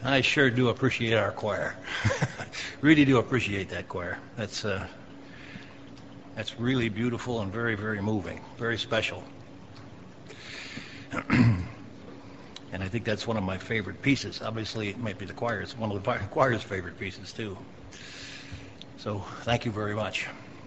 I sure do appreciate our choir. Really do appreciate that choir. That's really beautiful and very, very moving, very special. And I think that's one of my favorite pieces. Obviously, it might be the choir's, one of the choir's favorite pieces too. So thank you very much.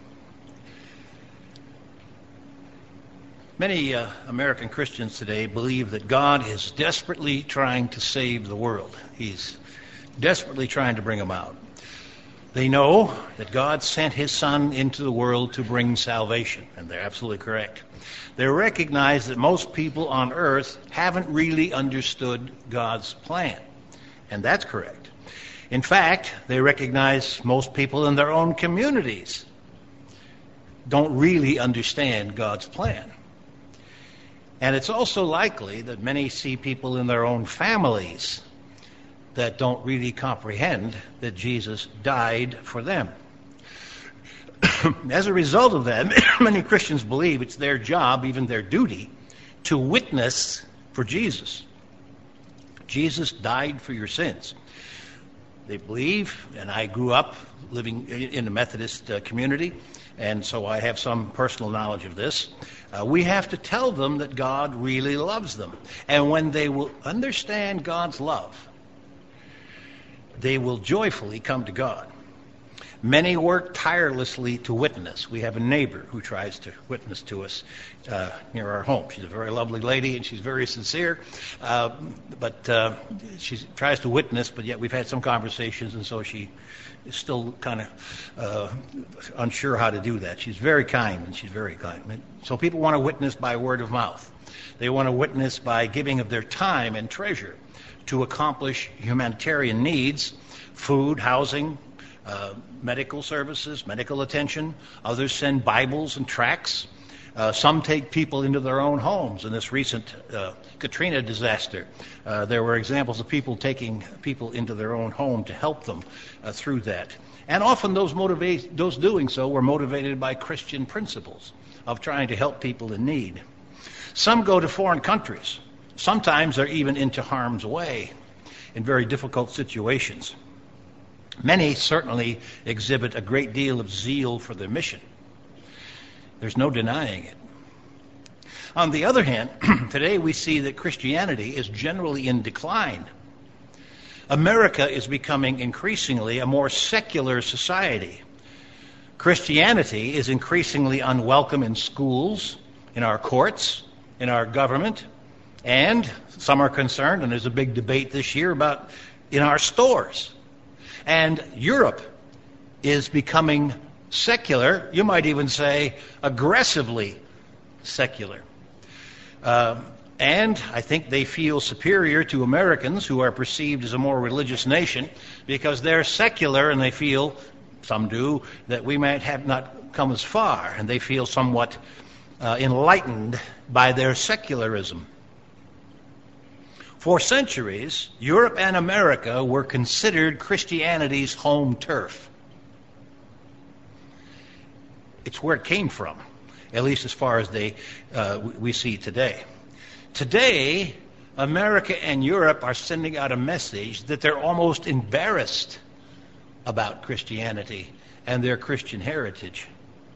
Many American Christians today believe that God is desperately trying to save the world. He's desperately trying to bring them out. They know that God sent his Son into the world to bring salvation, and they're absolutely correct. They recognize that most people on earth haven't really understood God's plan, and that's correct. In fact, they recognize most people in their own communities don't really understand God's plan. And it's also likely that many see people in their own families that don't really comprehend that Jesus died for them. As a result of that, many Christians believe it's their job, even their duty, to witness for Jesus. Jesus died for your sins. They believe, and I grew up living in a Methodist community, and so I have some personal knowledge of this. We have to tell them that God really loves them. And when they will understand God's love, they will joyfully come to God. Many work tirelessly to witness. We have a neighbor who tries to witness to us near our home. She's a very lovely lady, and she's very sincere. But she tries to witness, but yet we've had some conversations, and so she is still kind of unsure how to do that. She's very kind, and she's very kind. So people want to witness by word of mouth. They want to witness by giving of their time and treasure to accomplish humanitarian needs, food, housing, medical services, medical attention. Others send Bibles and tracts. Some take people into their own homes. In this recent Katrina disaster, there were examples of people taking people into their own home to help them through that. And often those doing so were motivated by Christian principles of trying to help people in need. Some go to foreign countries. Sometimes they're even into harm's way in very difficult situations. Many certainly exhibit a great deal of zeal for their mission. There's no denying it. On the other hand, today we see that Christianity is generally in decline. America is becoming increasingly a more secular society. Christianity is increasingly unwelcome in schools, in our courts, in our government, and some are concerned, and there's a big debate this year about in our stores. And Europe is becoming secular, you might even say aggressively secular. And I think they feel superior to Americans, who are perceived as a more religious nation, because they're secular and they feel, some do, that we might have not come as far, and they feel somewhat enlightened by their secularism. For centuries, Europe and America were considered Christianity's home turf. It's where it came from, at least as far as we see today. Today, America and Europe are sending out a message that they're almost embarrassed about Christianity and their Christian heritage.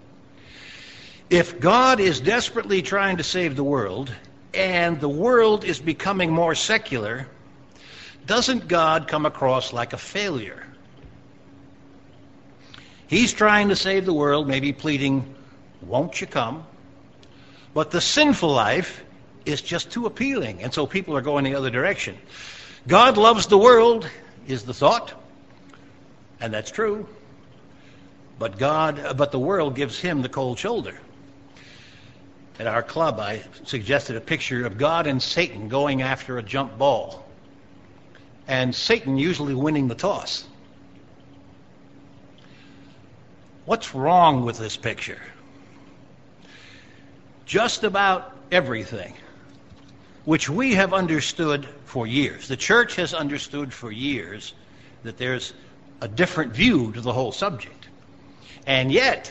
If God is desperately trying to save the world, and the world is becoming more secular, doesn't God come across like a failure? He's trying to save the world, maybe pleading, won't you come? But the sinful life is just too appealing, and so people are going the other direction. God loves the world, is the thought, and that's true. But the world gives him the cold shoulder. At our club, I suggested a picture of God and Satan going after a jump ball, and Satan usually winning the toss. What's wrong with this picture? Just about everything, which we have understood for years. The church has understood for years that there's a different view to the whole subject. And yet,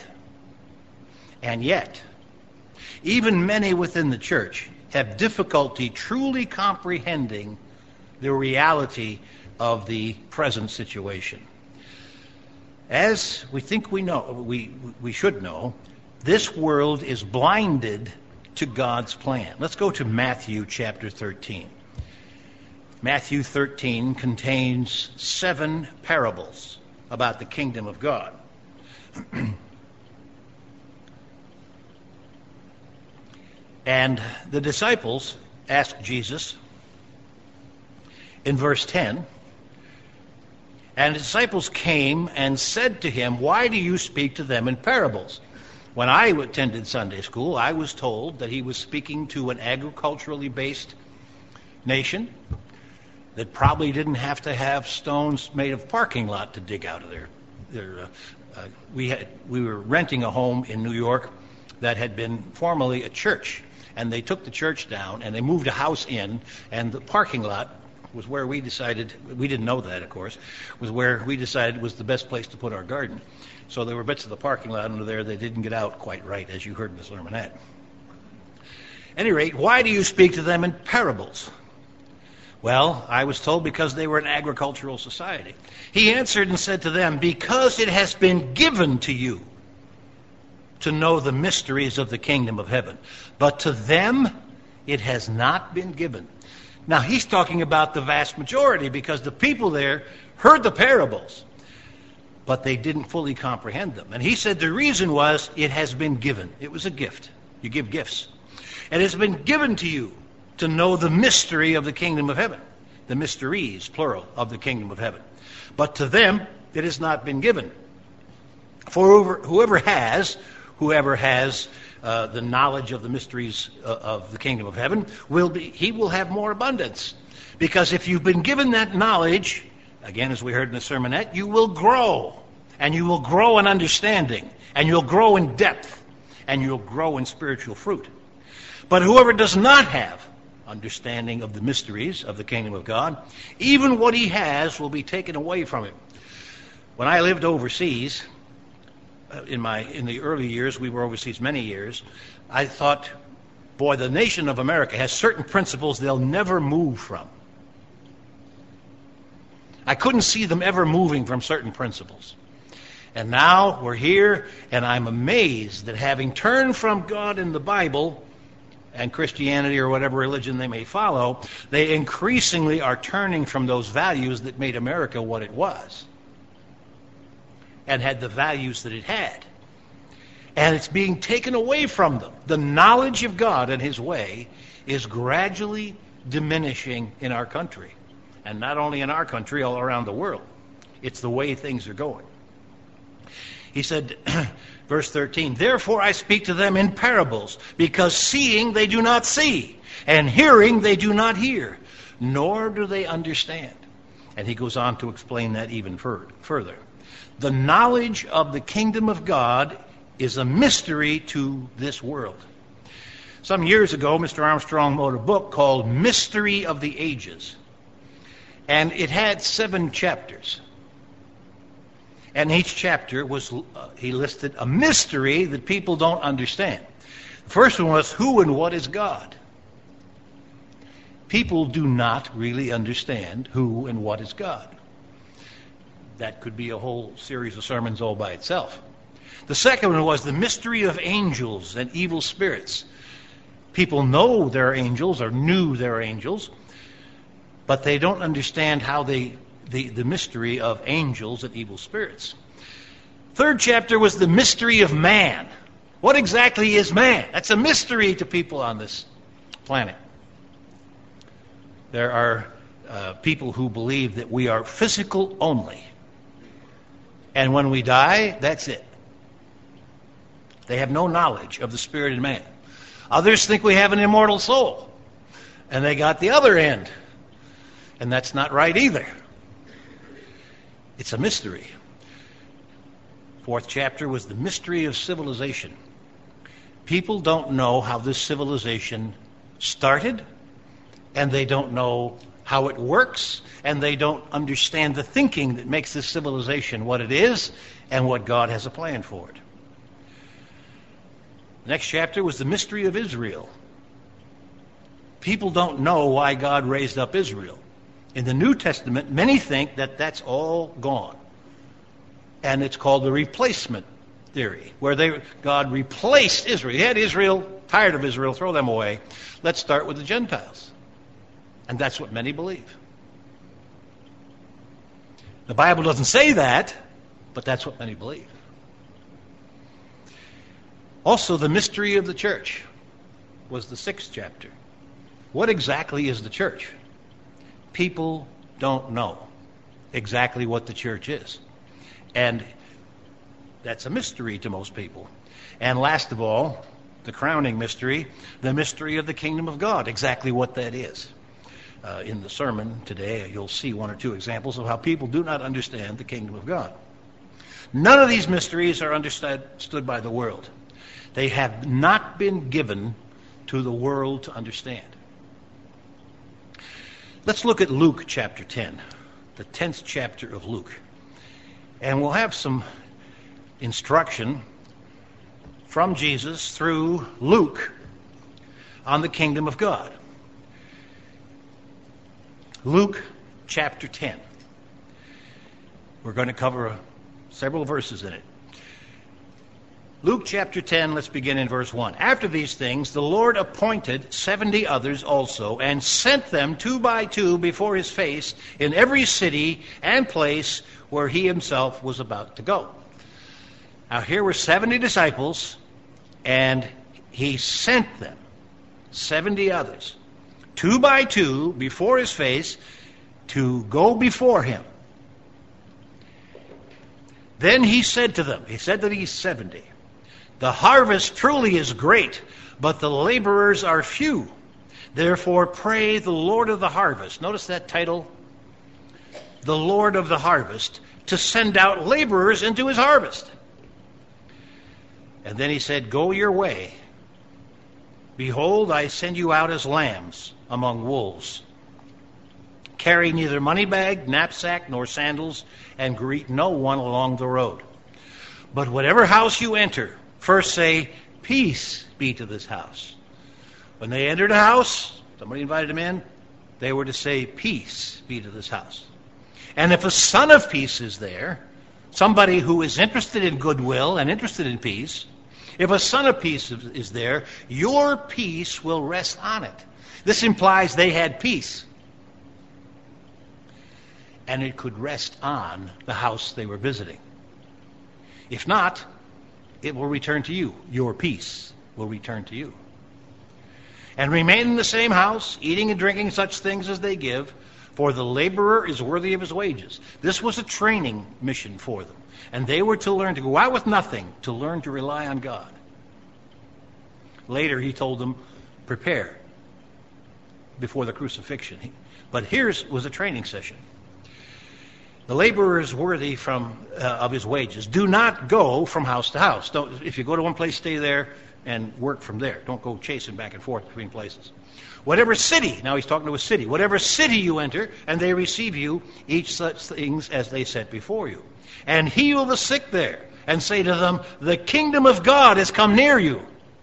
even many within the church have difficulty truly comprehending the reality of the present situation. As we think we know, we should know, this world is blinded to God's plan. Let's go to Matthew chapter 13. Matthew 13 contains 7 parables about the kingdom of God. And the disciples asked Jesus in verse 10, and the disciples came and said to him, "Why do you speak to them in parables?" When I attended Sunday school, I was told that he was speaking to an agriculturally based nation that probably didn't have to have stones made of parking lot to dig out of their we were renting a home in New York that had been formerly a church, and they took the church down and they moved a house in, and the parking lot was where we decided, we didn't know that, of course, was where we decided was the best place to put our garden. So there were bits of the parking lot under there that didn't get out quite right, as you heard in the sermonette. At any rate, why do you speak to them in parables? Well, I was told because they were an agricultural society. He answered and said to them, because it has been given to you to know the mysteries of the kingdom of heaven, but to them it has not been given. Now, he's talking about the vast majority, because the people there heard the parables, but they didn't fully comprehend them. And he said the reason was it has been given. It was a gift. You give gifts. And it's been given to you to know the mystery of the kingdom of heaven. The mysteries, plural, of the kingdom of heaven. But to them it has not been given. For whoever has the knowledge of the mysteries of the kingdom of heaven, he will have more abundance. Because if you've been given that knowledge, again, as we heard in the sermonette, you will grow. And you will grow in understanding. And you'll grow in depth. And you'll grow in spiritual fruit. But whoever does not have understanding of the mysteries of the kingdom of God, even what he has will be taken away from him. When I lived overseas, in the early years, we were overseas many years, I thought, boy, the nation of America has certain principles they'll never move from. I couldn't see them ever moving from certain principles. And now we're here, and I'm amazed that having turned from God in the Bible and Christianity or whatever religion they may follow, they increasingly are turning from those values that made America what it was and had the values that it had. And it's being taken away from them. The knowledge of God and his way is gradually diminishing in our country. And not only in our country, all around the world. It's the way things are going. He said, verse 13, therefore I speak to them in parables, because seeing they do not see, and hearing they do not hear, nor do they understand. And he goes on to explain that even further. The knowledge of the kingdom of God is a mystery to this world. Some years ago, Mr. Armstrong wrote a book called Mystery of the Ages. And it had 7 chapters. And each chapter he listed a mystery that people don't understand. The first one was, who and what is God? People do not really understand who and what is God. That could be a whole series of sermons all by itself. The second one was the mystery of angels and evil spirits. People know they're angels or knew they're angels, but they don't understand how the mystery of angels and evil spirits. Third chapter was the mystery of man. What exactly is man? That's a mystery to people on this planet. There are people who believe that we are physical only. And when we die, that's it. They have no knowledge of the spirit in man. Others think we have an immortal soul. And they got the other end. And that's not right either. It's a mystery. Fourth chapter was the mystery of civilization. People don't know how this civilization started, and they don't know how it works, and they don't understand the thinking that makes this civilization what it is and what God has a plan for it. The next chapter was the mystery of Israel. People don't know why God raised up Israel. In the New Testament, many think that that's all gone. And it's called the replacement theory, where God replaced Israel. He had Israel, tired of Israel, throw them away. Let's start with the Gentiles. And that's what many believe. The Bible doesn't say that, but that's what many believe. Also, the mystery of the church was the 6th chapter. What exactly is the church? People don't know exactly what the church is. And that's a mystery to most people. And last of all, the crowning mystery, the mystery of the kingdom of God, exactly what that is. In the sermon today, you'll see one or two examples of how people do not understand the kingdom of God. None of these mysteries are understood by the world. They have not been given to the world to understand. Let's look at Luke chapter 10, the 10th chapter of Luke. And we'll have some instruction from Jesus through Luke on the kingdom of God. Luke chapter 10. We're going to cover several verses in it. Luke chapter 10, let's begin in verse 1. After these things, the Lord appointed 70 others also, and sent them 2 by 2 before his face in every city and place where he himself was about to go. Now here were 70 disciples, and he sent them, 70 others, 2 by 2 before his face to go before him. Then he said to them, he said to these 70, the harvest truly is great, but the laborers are few. Therefore pray the Lord of the harvest. Notice that title, the Lord of the harvest, to send out laborers into his harvest. And then he said, go your way. Behold, I send you out as lambs among wolves. Carry neither money bag, knapsack, nor sandals, and greet no one along the road. But whatever house you enter, first say, peace be to this house. When they entered a house, somebody invited them in, they were to say, peace be to this house. And if a son of peace is there, somebody who is interested in goodwill and interested in peace, if a son of peace is there, your peace will rest on it. This implies they had peace. And it could rest on the house they were visiting. If not, it will return to you. Your peace will return to you. And remain in the same house, eating and drinking such things as they give, for the laborer is worthy of his wages. This was a training mission for them. And they were to learn to go out with nothing, to learn to rely on God. Later he told them, prepare before the crucifixion. But here's was a training session. The laborer is worthy of his wages. Do not go from house to house. If you go to one place, stay there and work from there. Don't go chasing back and forth between places. Whatever city, now he's talking to a city, whatever city you enter, and they receive you, each such things as they set before you. And heal the sick there, and say to them, the kingdom of God has come near you.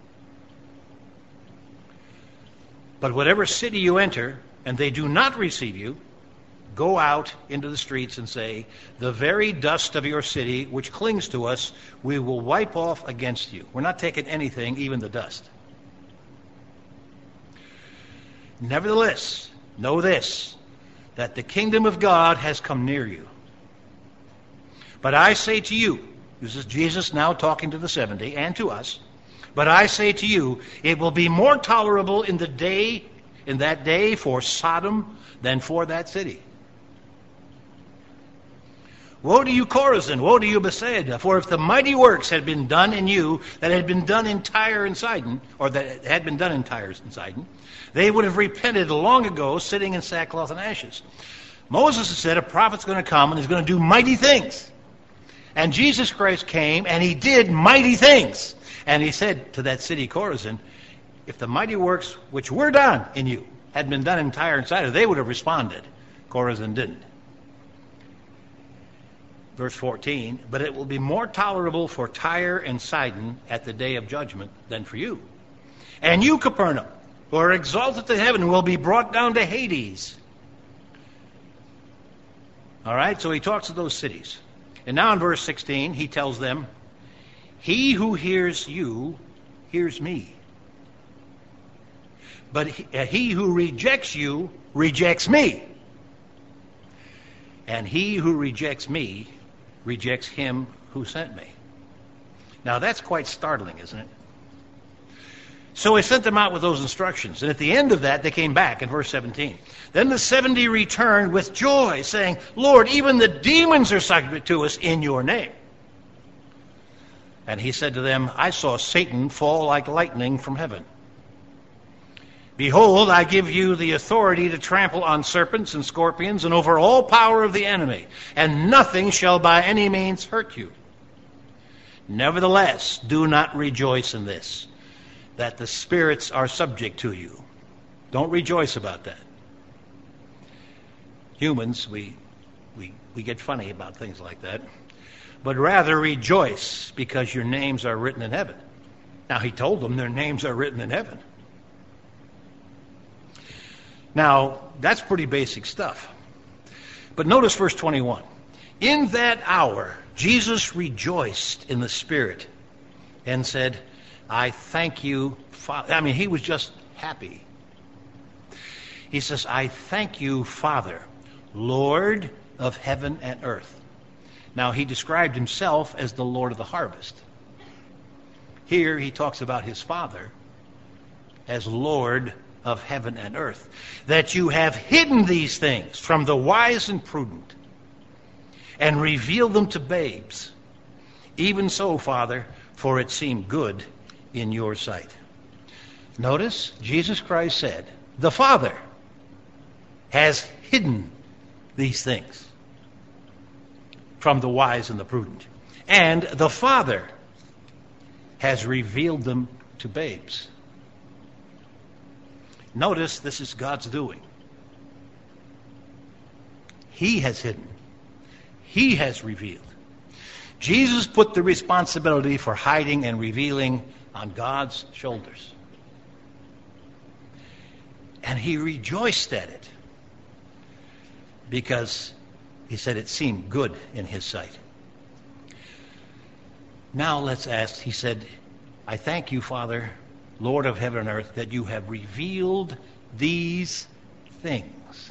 But whatever city you enter, and they do not receive you, go out into the streets and say, the very dust of your city, which clings to us, we will wipe off against you. We're not taking anything, even the dust. Nevertheless, know this, that the kingdom of God has come near you. But I say to you, this is Jesus now talking to the 70 and to us, but I say to you, it will be more tolerable in that day for Sodom than for that city. Woe to you, Chorazin! Woe to you, Bethsaida! For if the mighty works had been done in you that had been done in Tyre and Sidon, or that had been done in Tyre and Sidon, they would have repented long ago, sitting in sackcloth and ashes. Moses has said a prophet's going to come and he's going to do mighty things. And Jesus Christ came and he did mighty things. And he said to that city, Chorazin, if the mighty works which were done in you had been done in Tyre and Sidon, they would have responded. Chorazin didn't. Verse 14, but it will be more tolerable for Tyre and Sidon at the day of judgment than for you. And you, Capernaum, who are exalted to heaven, will be brought down to Hades. All right, so he talks of those cities. And now in verse 16, he tells them, he who hears you hears me. But he who rejects you rejects me. And he who rejects me rejects him who sent me. Now that's quite startling, isn't it? So he sent them out with those instructions. And at the end of that, they came back in verse 17. Then the 70 returned with joy, saying, Lord, even the demons are subject to us in your name. And he said to them, I saw Satan fall like lightning from heaven. Behold, I give you the authority to trample on serpents and scorpions and over all power of the enemy, and nothing shall by any means hurt you. Nevertheless, do not rejoice in this, that the spirits are subject to you. Don't rejoice about that. Humans, we get funny about things like that. But rather rejoice because your names are written in heaven. Now, he told them their names are written in heaven. Now, that's pretty basic stuff. But notice verse 21. In that hour, Jesus rejoiced in the Spirit and said, I thank you, Father. I mean, he was just happy. He says, I thank you, Father, Lord of heaven and earth. Now, he described himself as the Lord of the harvest. Here, he talks about his Father as Lord of heaven and earth, that you have hidden these things from the wise and prudent and revealed them to babes. Even so, Father, for it seemed good in your sight. Notice, Jesus Christ said, the Father has hidden these things from the wise and the prudent. And the Father has revealed them to babes. Notice this is God's doing. He has hidden. He has revealed. Jesus put the responsibility for hiding and revealing on God's shoulders. And he rejoiced at it because he said it seemed good in his sight. Now let's ask, he said, I thank you, Father, Lord of heaven and earth, that you have revealed these things.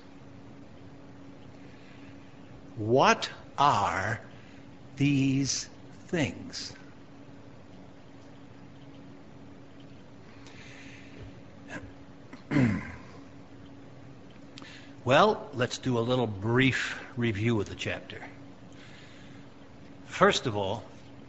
What are these things? Well, let's do a little brief review of the chapter. First of all,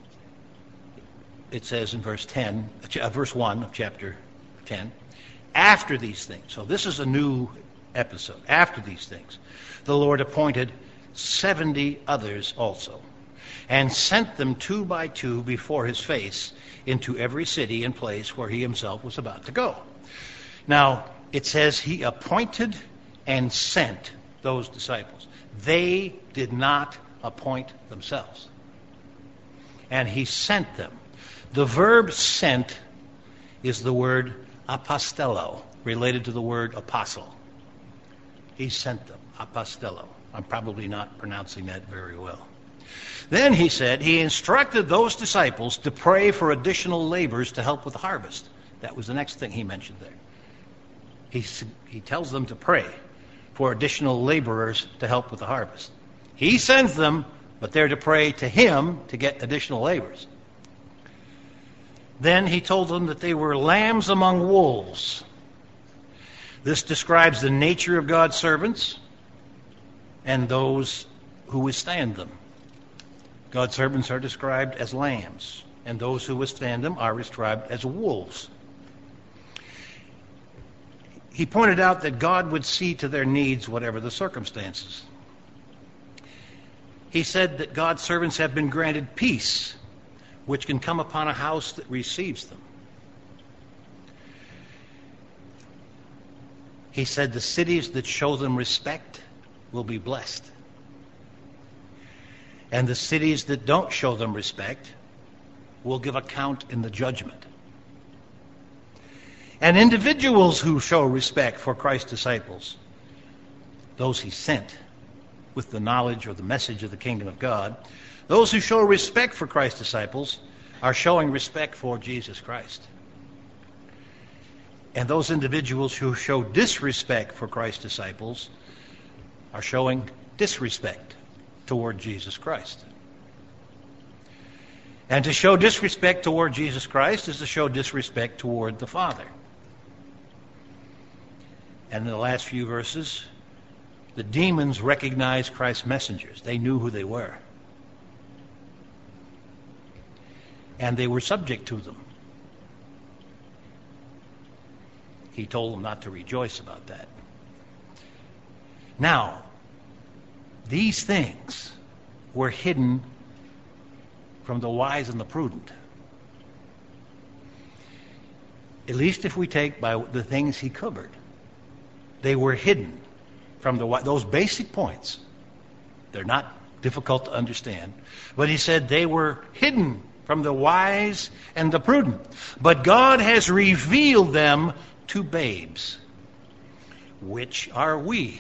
it says in verse 1 of chapter 10, after these things. So this is a new episode. After these things, the Lord appointed 70 others also, and sent them 2 by 2 before his face into every city and place where he himself was about to go. Now, it says he appointed and sent those disciples. They did not appoint themselves. And he sent them. The verb sent is the word apostello, related to the word apostle. He sent them, apostello. I'm probably not pronouncing that very well. Then he said he instructed those disciples to pray for additional laborers to help with the harvest. That was the next thing he mentioned there. He tells them to pray for additional laborers to help with the harvest. He sends them, but they're to pray to him to get additional laborers. Then he told them that they were lambs among wolves. This describes the nature of God's servants and those who withstand them. God's servants are described as lambs, and those who withstand them are described as wolves. He pointed out that God would see to their needs whatever the circumstances. He said that God's servants have been granted peace, which can come upon a house that receives them. He said the cities that show them respect will be blessed. And the cities that don't show them respect will give account in the judgment. And individuals who show respect for Christ's disciples, those he sent, with the knowledge or the message of the kingdom of God. Those who show respect for Christ's disciples are showing respect for Jesus Christ. And those individuals who show disrespect for Christ's disciples are showing disrespect toward Jesus Christ. And to show disrespect toward Jesus Christ is to show disrespect toward the Father. And in the last few verses, the demons recognized Christ's messengers. They knew who they were. And they were subject to them. He told them not to rejoice about that. Now, these things were hidden from the wise and the prudent. At least if we take by the things he covered. They were hidden from those basic points. They're not difficult to understand. But he said they were hidden from the wise and the prudent. But God has revealed them to babes. Which are we?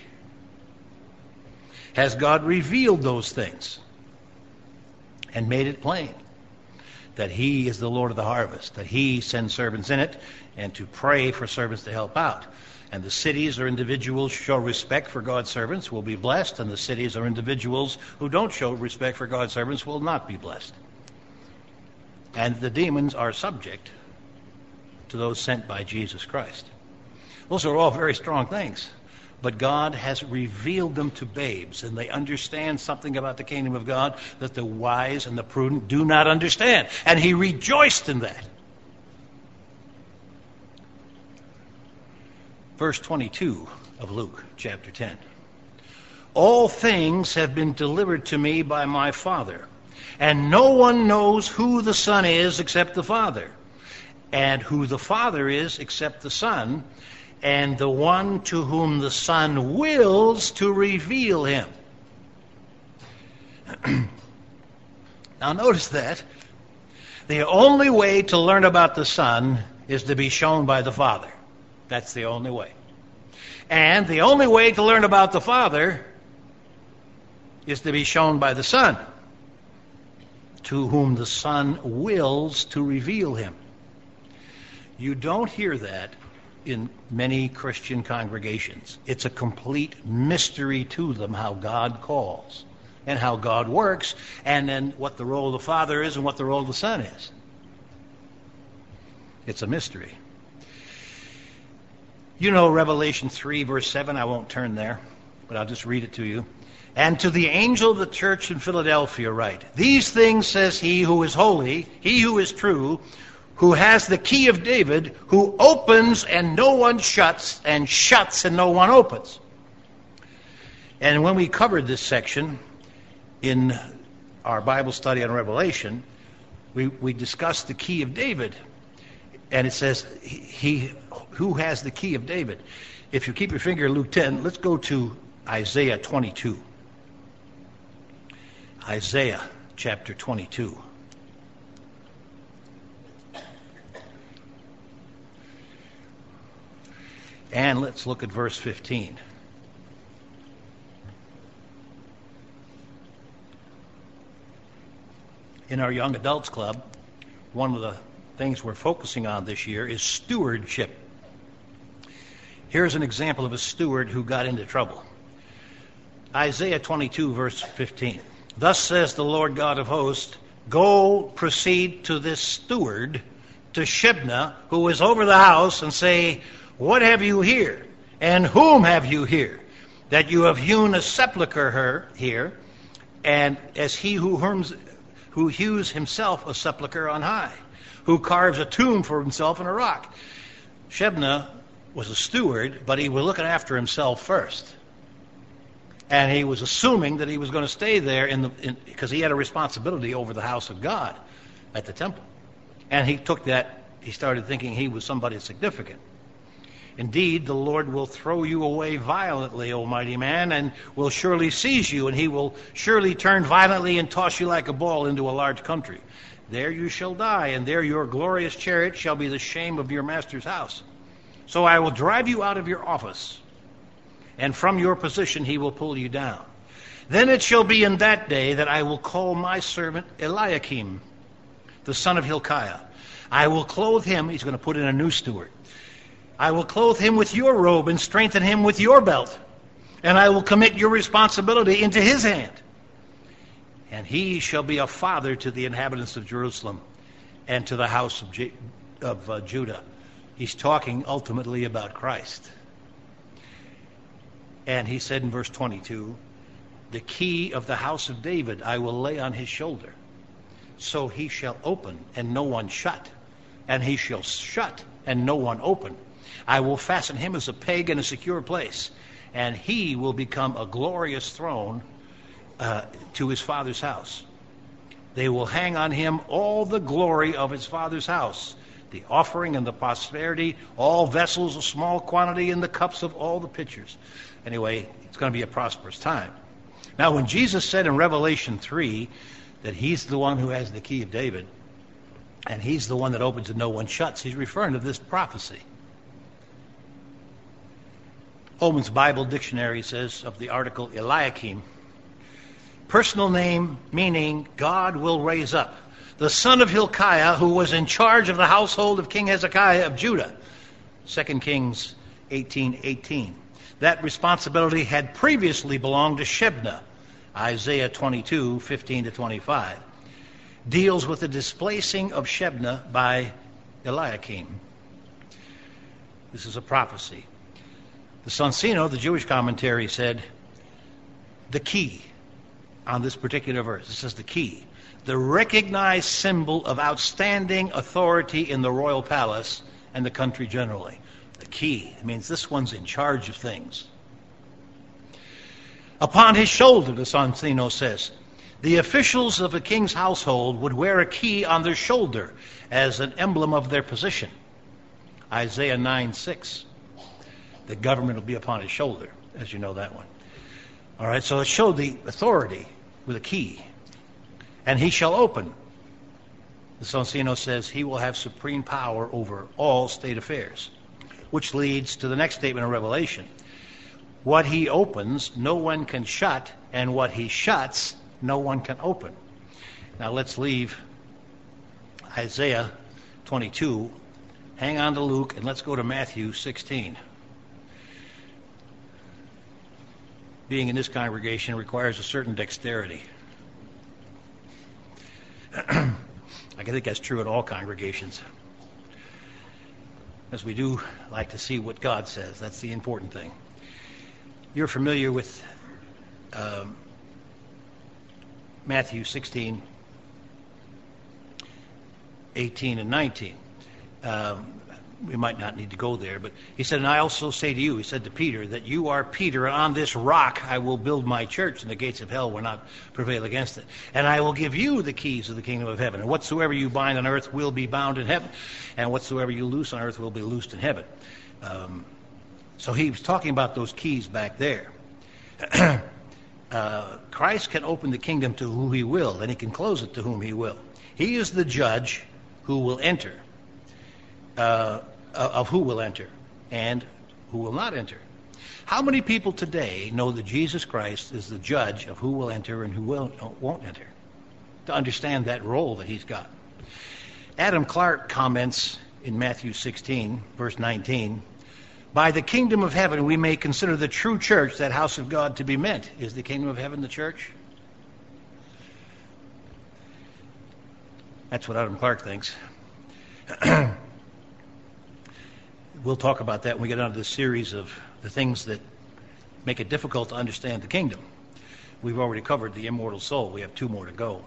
Has God revealed those things and made it plain that he is the Lord of the harvest, that he sends servants in it, and to pray for servants to help out. And the cities or individuals who show respect for God's servants will be blessed, and the cities or individuals who don't show respect for God's servants will not be blessed. And the demons are subject to those sent by Jesus Christ. Those are all very strong things. But God has revealed them to babes, and they understand something about the kingdom of God that the wise and the prudent do not understand. And he rejoiced in that. Verse 22 of Luke chapter 10. All things have been delivered to me by my Father, and no one knows who the Son is except the Father, and who the Father is except the Son, and the one to whom the Son wills to reveal him. Now notice that. The only way to learn about the Son is to be shown by the Father. That's the only way. And the only way to learn about the Father is to be shown by the Son, to whom the Son wills to reveal him. You don't hear that in many Christian congregations. It's a complete mystery to them how God calls and how God works, and then what the role of the Father is and what the role of the Son is. It's a mystery. You know Revelation 3, verse 7. I won't turn there, but I'll just read it to you. And to the angel of the church in Philadelphia write, these things says he who is holy, he who is true, who has the key of David, who opens and no one shuts, and shuts and no one opens. And when we covered this section in our Bible study on Revelation, we discussed the key of David. And it says, he who has the key of David. If you keep your finger in Luke 10, let's go to Isaiah 22. Isaiah chapter 22. And let's look at verse 15. In our Young Adults Club, one of the things we're focusing on this year is stewardship. Here's an example of a steward who got into trouble. Isaiah 22, verse 15. Thus says the Lord God of hosts, go proceed to this steward, to Shebna, who is over the house, and say, what have you here? And whom have you here? That you have hewn a sepulchre here, and as he who hews himself a sepulchre on high, who carves a tomb for himself in a rock. Shebna was a steward, but he was looking after himself first. And he was assuming that he was going to stay there because he had a responsibility over the house of God at the temple. And he took that, he started thinking he was somebody significant. Indeed, the Lord will throw you away violently, O mighty man, and will surely seize you, and he will surely turn violently and toss you like a ball into a large country. There you shall die, and there your glorious chariot shall be the shame of your master's house. So I will drive you out of your office, and from your position he will pull you down. Then it shall be in that day that I will call my servant Eliakim, the son of Hilkiah. I will clothe him, he's going to put in a new steward. I will clothe him with your robe and strengthen him with your belt, and I will commit your responsibility into his hand. And he shall be a father to the inhabitants of Jerusalem and to the house of Judah. He's talking ultimately about Christ. And he said in verse 22, the key of the house of David I will lay on his shoulder. So he shall open and no one shut, and he shall shut and no one open. I will fasten him as a peg in a secure place, and he will become a glorious throne to his father's house. They will hang on him all the glory of his father's house, the offering and the prosperity, all vessels of small quantity, and the cups of all the pitchers. Anyway, it's going to be a prosperous time. Now, when Jesus said in Revelation 3 that he's the one who has the key of David, and he's the one that opens and no one shuts, he's referring to this prophecy. Holman's Bible Dictionary says of the article Eliakim, personal name meaning God will raise up, the son of Hilkiah, who was in charge of the household of King Hezekiah of Judah. 2 Kings 18:18. That responsibility had previously belonged to Shebna. Isaiah 22:15-25 deals with the displacing of Shebna by Eliakim. This is a prophecy. The Sonsino, the Jewish commentary, said the key on this particular verse. It says the key, the recognized symbol of outstanding authority in the royal palace and the country generally. The key means this one's in charge of things. Upon his shoulder, the Sonsino says, the officials of a king's household would wear a key on their shoulder as an emblem of their position. Isaiah 9:6. The government will be upon his shoulder, as you know that one. All right, so it showed the authority with a key. And he shall open. The Sonsino says he will have supreme power over all state affairs, which leads to the next statement of Revelation. What he opens, no one can shut, and what he shuts, no one can open. Now let's leave Isaiah 22, hang on to Luke, and let's go to Matthew 16. Being in this congregation requires a certain dexterity. I think that's true in all congregations. As we do like to see what God says. That's the important thing. You're familiar with Matthew 16, 18, and 19. We might not need to go there, but he said, and I also say to you, he said to Peter, that you are Peter, and on this rock I will build my church, and the gates of hell will not prevail against it. And I will give you the keys of the kingdom of heaven. And whatsoever you bind on earth will be bound in heaven, and whatsoever you loose on earth will be loosed in heaven. So he was talking about those keys back there. Christ can open the kingdom to who he will, and he can close it to whom he will. He is the judge who will enter. Of who will enter and who will not enter. How many people today know that Jesus Christ is the judge of who will enter and who won't enter? To understand that role that he's got. Adam Clark comments in Matthew 16, verse 19, by the kingdom of heaven we may consider the true church, that house of God, to be meant. Is the kingdom of heaven the church? That's what Adam Clark thinks. We'll talk about that when we get onto this series of the things that make it difficult to understand the kingdom. We've already covered the immortal soul. We have 2 more to go.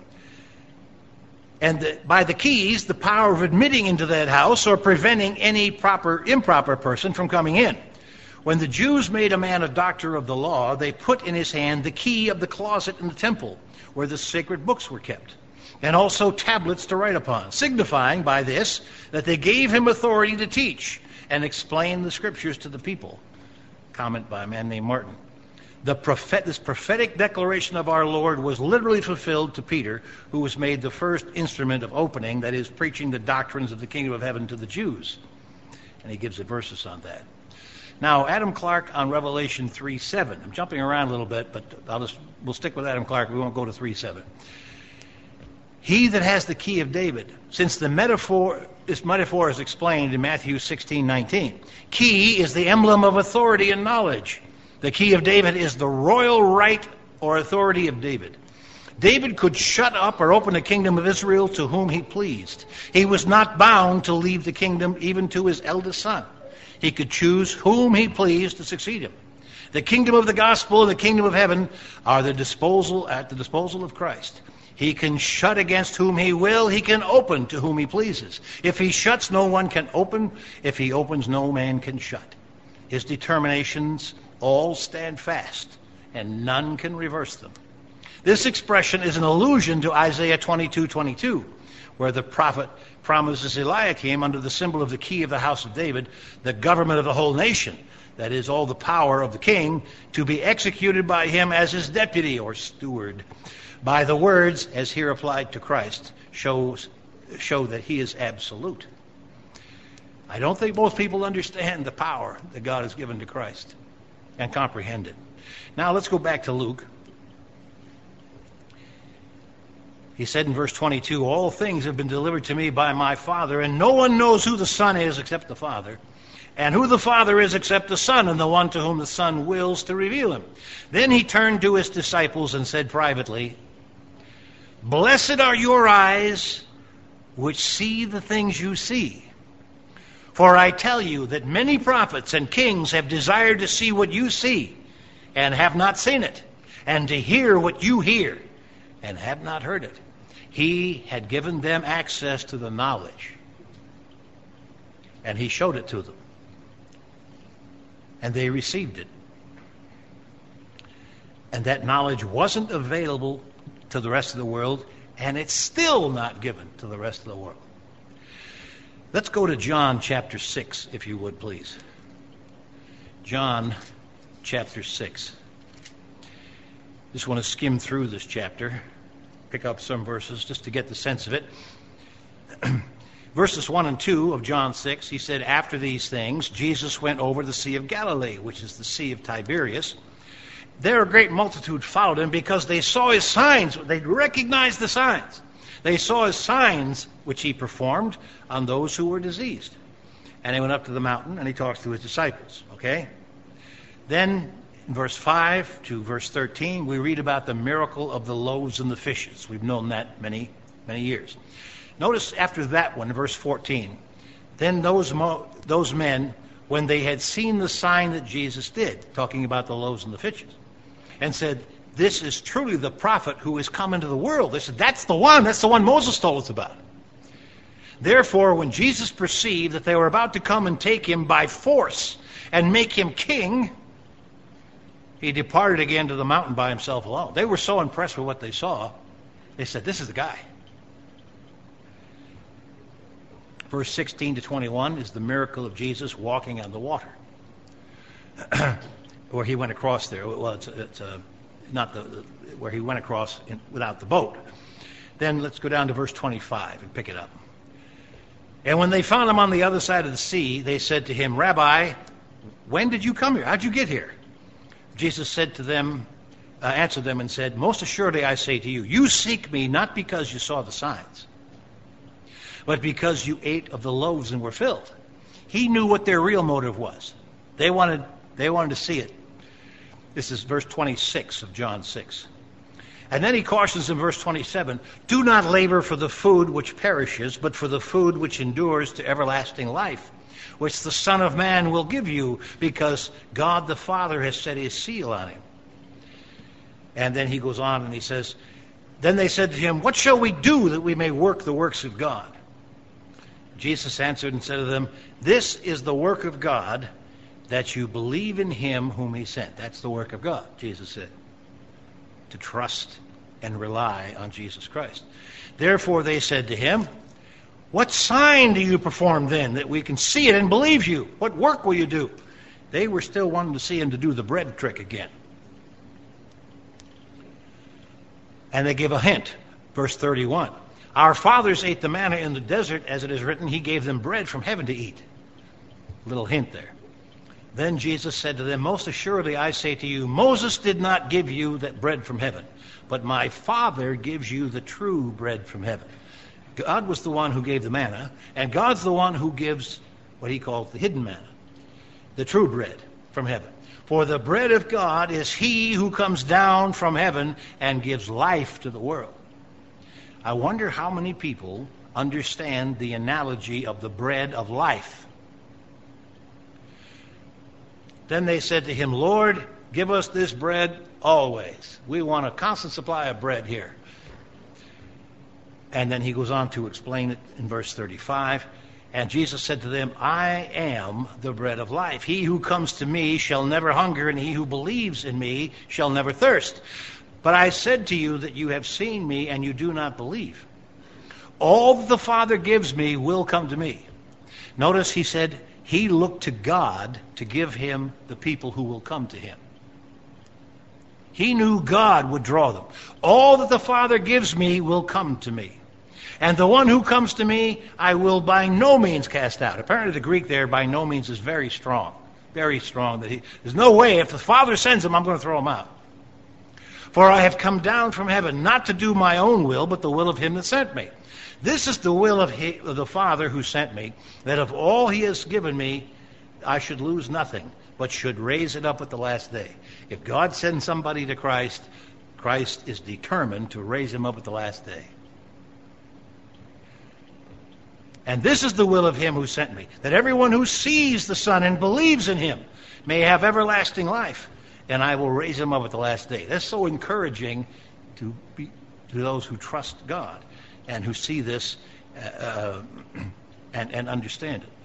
And by the keys, the power of admitting into that house or preventing any improper person from coming in. When the Jews made a man a doctor of the law, they put in his hand the key of the closet in the temple where the sacred books were kept, and also tablets to write upon, signifying by this that they gave him authority to teach and explain the scriptures to the people. Comment by a man named Martin. This prophetic declaration of our Lord was literally fulfilled to Peter, who was made the first instrument of opening, that is, preaching the doctrines of the kingdom of heaven to the Jews. And he gives the verses on that. Now, Adam Clarke on Revelation 3:7. I'm jumping around a little bit, but we'll stick with Adam Clarke. We won't go to 3:7. He that has the key of David, since this metaphor is explained in Matthew 16:19. Key is the emblem of authority and knowledge. The key of David is the royal right or authority of David. David could shut up or open the kingdom of Israel to whom he pleased. He was not bound to leave the kingdom even to his eldest son. He could choose whom he pleased to succeed him. The kingdom of the gospel and the kingdom of heaven are at the disposal of Christ. He can shut against whom he will. He can open to whom he pleases. If he shuts, no one can open. If he opens, no man can shut. His determinations all stand fast, and none can reverse them. This expression is an allusion to Isaiah 22:22, where the prophet promises Eliakim, under the symbol of the key of the house of David, the government of the whole nation, that is, all the power of the king, to be executed by him as his deputy or steward. By the words, as here applied to Christ, show that he is absolute. I don't think most people understand the power that God has given to Christ and comprehend it. Now let's go back to Luke. He said in verse 22, all things have been delivered to me by my Father, and no one knows who the Son is except the Father, and who the Father is except the Son, and the one to whom the Son wills to reveal him. Then he turned to his disciples and said privately, blessed are your eyes which see the things you see. For I tell you that many prophets and kings have desired to see what you see, and have not seen it, and to hear what you hear, and have not heard it. He had given them access to the knowledge, and he showed it to them, and they received it. And that knowledge wasn't available to the rest of the world, and it's still not given to the rest of the world. Let's go to John chapter 6, if you would, please. John chapter 6. Just want to skim through this chapter, pick up some verses just to get the sense of it. Verses 1 and 2 of John 6, he said, after these things, Jesus went over the Sea of Galilee, which is the Sea of Tiberias. There a great multitude followed him because they saw his signs. They recognized the signs. They saw his signs which he performed on those who were diseased. And he went up to the mountain and he talks to his disciples. Okay? Then in verse 5 to verse 13, we read about the miracle of the loaves and the fishes. We've known that many, many years. Notice after that one, verse 14, then those men, when they had seen the sign that Jesus did, talking about the loaves and the fishes, and said, this is truly the prophet who is come into the world. They said, that's the one Moses told us about. Therefore, when Jesus perceived that they were about to come and take him by force and make him king, he departed again to the mountain by himself alone. They were so impressed with what they saw, they said, this is the guy. Verse 16 to 21 is the miracle of Jesus walking on the water, where he went across there. Well, it's not where he went across without the boat. Then let's go down to verse 25 and pick it up. And when they found him on the other side of the sea, they said to him, Rabbi, when did you come here? How'd you get here? Jesus said to them, answered them and said, most assuredly I say to you, you seek me not because you saw the signs, but because you ate of the loaves and were filled. He knew what their real motive was. They wanted to see it. This is verse 26 of John 6. And then he cautions in verse 27, do not labor for the food which perishes, but for the food which endures to everlasting life, which the Son of Man will give you, because God the Father has set his seal on him. And then he goes on and he says, then they said to him, what shall we do that we may work the works of God? Jesus answered and said to them, this is the work of God, that you believe in him whom he sent. That's the work of God, Jesus said, to trust and rely on Jesus Christ. Therefore they said to him, what sign do you perform then, that we can see it and believe you? What work will you do? They were still wanting to see him to do the bread trick again. And they give a hint. Verse 31. Our fathers ate the manna in the desert, as it is written, he gave them bread from heaven to eat. Little hint there. Then Jesus said to them, most assuredly I say to you, Moses did not give you that bread from heaven, but my Father gives you the true bread from heaven. God was the one who gave the manna, and God's the one who gives what he calls the hidden manna, the true bread from heaven. For the bread of God is he who comes down from heaven and gives life to the world. I wonder how many people understand the analogy of the bread of life. Then they said to him, Lord, give us this bread always. We want a constant supply of bread here. And then he goes on to explain it in verse 35. And Jesus said to them, I am the bread of life. He who comes to me shall never hunger, and he who believes in me shall never thirst. But I said to you that you have seen me, and you do not believe. All that the Father gives me will come to me. Notice he said he looked to God to give him the people who will come to him. He knew God would draw them. All that the Father gives me will come to me. And the one who comes to me, I will by no means cast out. Apparently the Greek there, by no means, is very strong. Very strong. There's no way, if the Father sends him, I'm going to throw him out. For I have come down from heaven, not to do my own will, but the will of him that sent me. This is the will of the Father who sent me, that of all he has given me, I should lose nothing, but should raise it up at the last day. If God sends somebody to Christ, Christ is determined to raise him up at the last day. And this is the will of him who sent me, that everyone who sees the Son and believes in him may have everlasting life, and I will raise him up at the last day. That's so encouraging to those who trust God and who see this and understand it.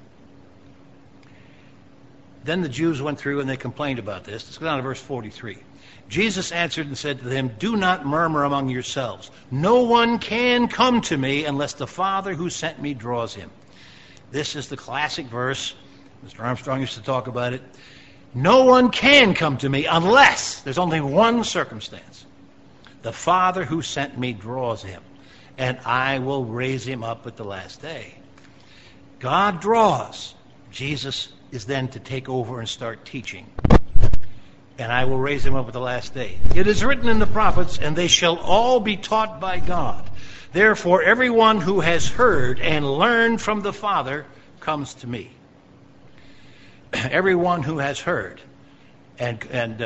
Then the Jews went through and they complained about this. Let's go down to verse 43. Jesus answered and said to them, do not murmur among yourselves. No one can come to me unless the Father who sent me draws him. This is the classic verse. Mr. Armstrong used to talk about it. No one can come to me unless there's only one circumstance. The Father who sent me draws him, and I will raise him up at the last day. God draws. Jesus is then to take over and start teaching. And I will raise him up at the last day. It is written in the prophets, and they shall all be taught by God. Therefore, everyone who has heard and learned from the Father comes to me. Everyone who has heard and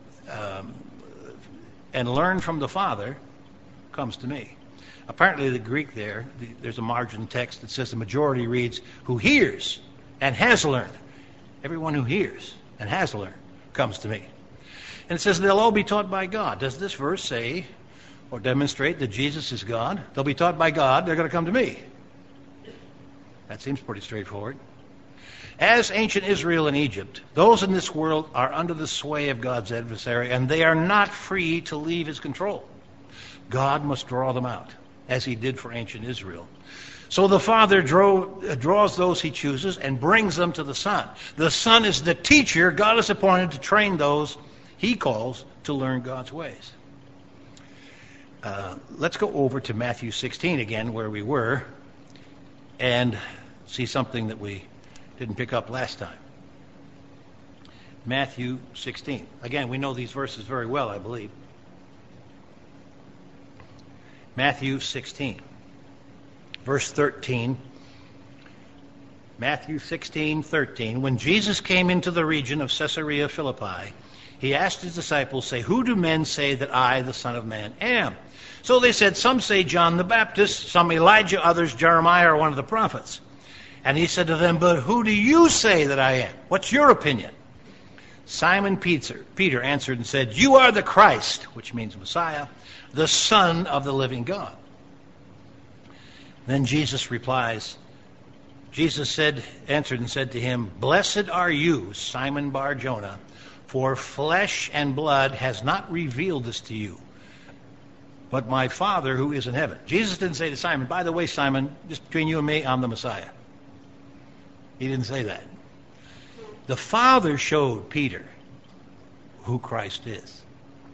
learned from the Father comes to me. Apparently, the Greek there's a margin text that says the majority reads, who hears and has learned. Everyone who hears and has learned comes to me. And it says they'll all be taught by God. Does this verse say or demonstrate that Jesus is God? They'll be taught by God. They're going to come to me. That seems pretty straightforward. As ancient Israel in Egypt, those in this world are under the sway of God's adversary, and they are not free to leave his control. God must draw them out, as he did for ancient Israel. So the Father draws those he chooses and brings them to the Son. The Son is the teacher God has appointed to train those he calls to learn God's ways. Let's go over to Matthew 16 again, where we were, and see something that we didn't pick up last time. Matthew 16. Again, we know these verses very well, I believe. Matthew 16. Verse 13. Matthew 16:13. When Jesus came into the region of Caesarea Philippi, he asked his disciples, say, who do men say that I, the Son of Man, am? So they said, some say John the Baptist, some Elijah, others Jeremiah or one of the prophets. And he said to them, but who do you say that I am? What's your opinion? Simon Peter answered and said, you are the Christ, which means Messiah, the Son of the living God. Then Jesus replies, Jesus answered and said to him, blessed are you, Simon Bar-Jonah, for flesh and blood has not revealed this to you, but my Father who is in heaven. Jesus didn't say to Simon, by the way, Simon, just between you and me, I'm the Messiah. He didn't say that. The Father showed Peter who Christ is.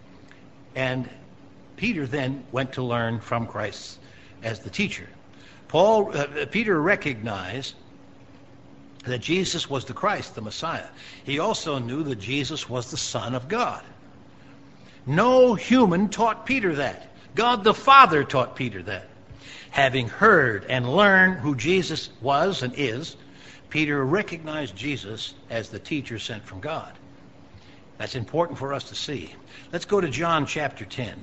And Peter then went to learn from Christ as the teacher. Peter recognized that Jesus was the Christ, the Messiah. He also knew that Jesus was the Son of God. No human taught Peter that. God the Father taught Peter that. Having heard and learned who Jesus was and is, Peter recognized Jesus as the teacher sent from God. That's important for us to see. Let's go to John chapter 10.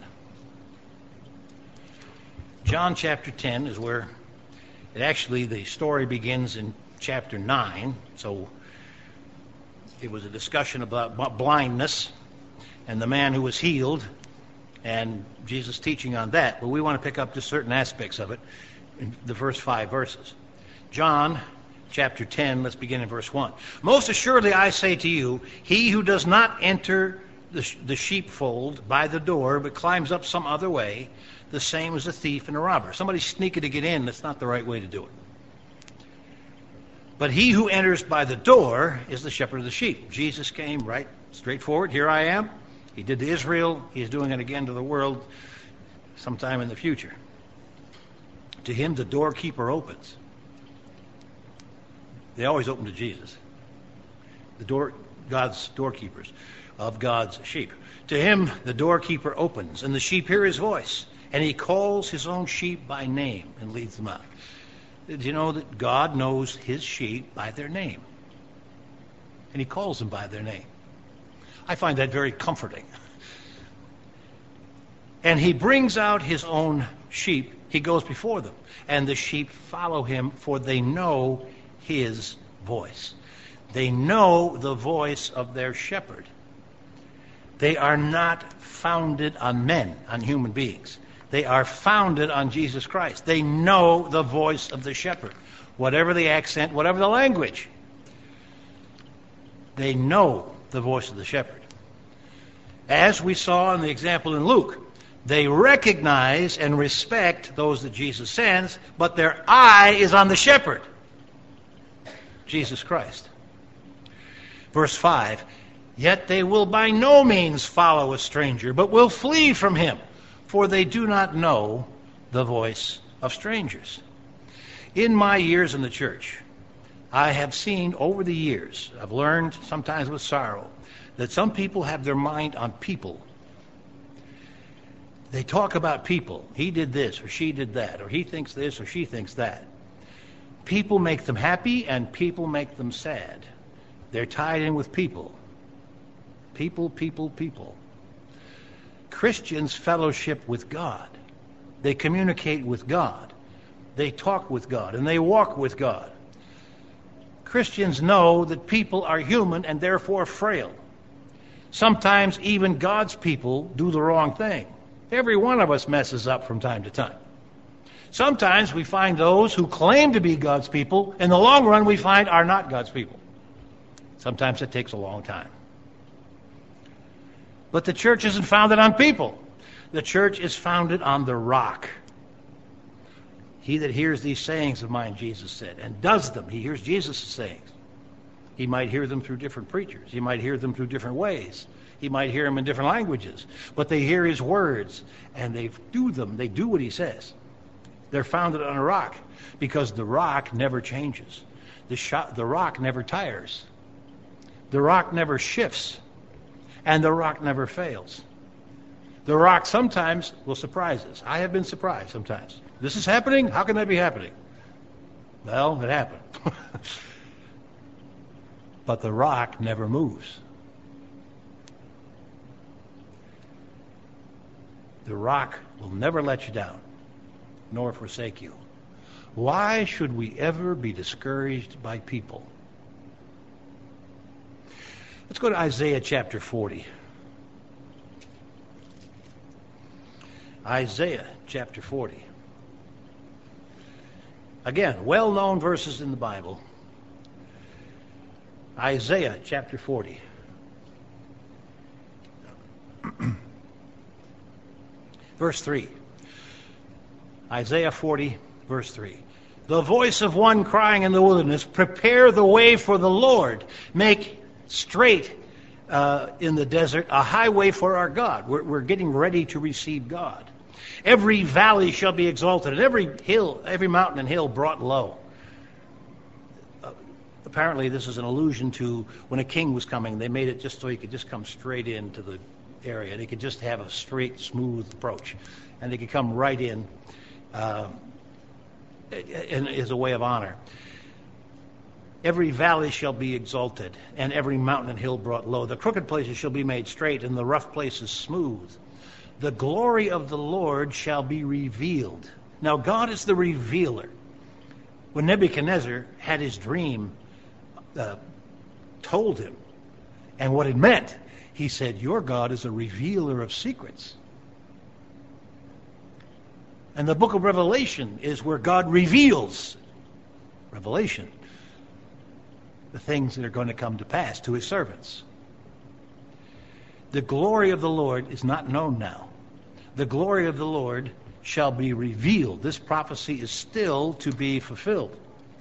John chapter 10 is where the story begins in chapter 9. So it was a discussion about blindness and the man who was healed and Jesus teaching on that. But we want to pick up just certain aspects of it in the first 5 verses. John chapter 10, let's begin in verse 1. Most assuredly I say to you, he who does not enter the sheepfold by the door, but climbs up some other way, the same as a thief and a robber. Somebody's sneaking to get in, that's not the right way to do it. But he who enters by the door is the shepherd of the sheep. Jesus came right straightforward. Here I am. He did to Israel. He's doing it again to the world sometime in the future. To him, the doorkeeper opens. They always open to Jesus. God's doorkeepers of God's sheep. To him, the doorkeeper opens, and the sheep hear his voice, and he calls his own sheep by name and leads them out. Did you know that God knows his sheep by their name? And he calls them by their name. I find that very comforting. And he brings out his own sheep. He goes before them. And the sheep follow him, for they know his voice. They know the voice of their shepherd. They are not founded on men, on human beings. They are founded on Jesus Christ. They know the voice of the shepherd. Whatever the accent, whatever the language. They know the voice of the shepherd. As we saw in the example in Luke, they recognize and respect those that Jesus sends, but their eye is on the shepherd, Jesus Christ. Verse 5, yet they will by no means follow a stranger, but will flee from him, for they do not know the voice of strangers. In my years in the church, I have seen over the years, I've learned sometimes with sorrow, that some people have their mind on people. They talk about people. He did this or she did that, or he thinks this or she thinks that. People make them happy and people make them sad. They're tied in with people. People. Christians fellowship with God. They communicate with God. They talk with God and they walk with God. Christians know that people are human and therefore frail. Sometimes even God's people do the wrong thing. Every one of us messes up from time to time. Sometimes we find those who claim to be God's people, in the long run we find are not God's people. Sometimes it takes a long time. But the church isn't founded on people. The church is founded on the rock. He that hears these sayings of mine, Jesus said, and does them, he hears Jesus' sayings. He might hear them through different preachers. He might hear them through different ways. He might hear them in different languages. But they hear his words, and they do them. They do what he says. They're founded on a rock, because the rock never changes. The rock never tires. The rock never shifts. And the rock never fails. The rock sometimes will surprise us. I have been surprised sometimes. This is happening? How can that be happening? Well, it happened. But the rock never moves. The rock will never let you down, nor forsake you. Why should we ever be discouraged by people? Let's go to Isaiah chapter 40. Isaiah chapter 40. Again, well-known verses in the Bible. Isaiah chapter 40. Verse 3. Isaiah 40, verse 3. The voice of one crying in the wilderness, prepare the way for the Lord. Make straight in the desert a highway for our God. We're getting ready to receive God. Every valley shall be exalted, and every hill, every mountain and hill brought low. apparently this is an allusion to when a king was coming. They made it just so he could just come straight into the area. They could just have a straight, smooth approach. And they could come right in as a way of honor. Every valley shall be exalted, and every mountain and hill brought low. The crooked places shall be made straight, and the rough places smooth. The glory of the Lord shall be revealed. Now, God is the revealer. When Nebuchadnezzar had his dream told him, and what it meant, he said, your God is a revealer of secrets. And the book of Revelation is where God reveals, revelation, the things that are going to come to pass to his servants. The glory of the Lord is not known now. The glory of the Lord shall be revealed. This prophecy is still to be fulfilled.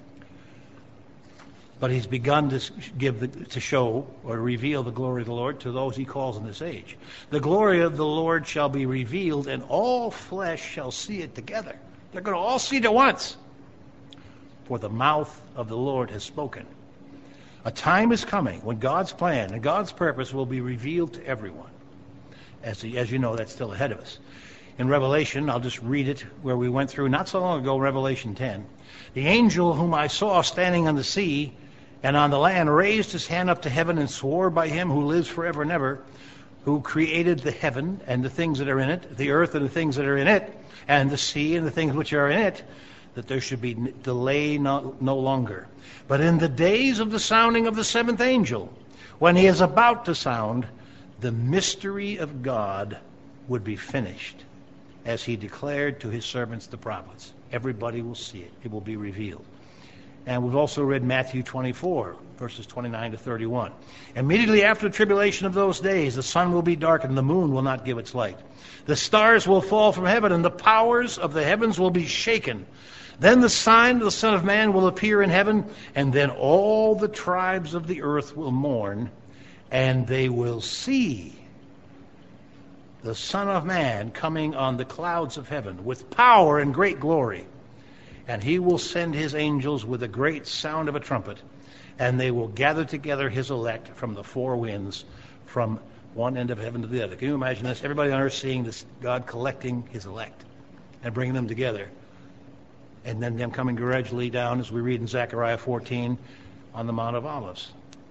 But he's begun to show or reveal the glory of the Lord to those he calls in this age. The glory of the Lord shall be revealed, and all flesh shall see it together. They're going to all see it at once. For the mouth of the Lord has spoken. A time is coming when God's plan and God's purpose will be revealed to everyone. As you know, that's still ahead of us. In Revelation, I'll just read it where we went through not so long ago, Revelation 10. The angel whom I saw standing on the sea and on the land raised his hand up to heaven and swore by him who lives forever and ever, who created the heaven and the things that are in it, the earth and the things that are in it, and the sea and the things which are in it, that there should be delay no longer. But in the days of the sounding of the seventh angel, when he is about to sound, the mystery of God would be finished, as he declared to his servants the prophets. Everybody will see it. It will be revealed. And we've also read Matthew 24, verses 29 to 31. Immediately after the tribulation of those days, the sun will be darkened, the moon will not give its light. The stars will fall from heaven, and the powers of the heavens will be shaken. Then the sign of the Son of Man will appear in heaven, and then all the tribes of the earth will mourn, and they will see the Son of Man coming on the clouds of heaven with power and great glory. And he will send his angels with a great sound of a trumpet, and they will gather together his elect from the four winds, from one end of heaven to the other. Can you imagine this? Everybody on earth seeing this, God collecting his elect and bringing them together. And then them coming gradually down, as we read in Zechariah 14, on the Mount of Olives.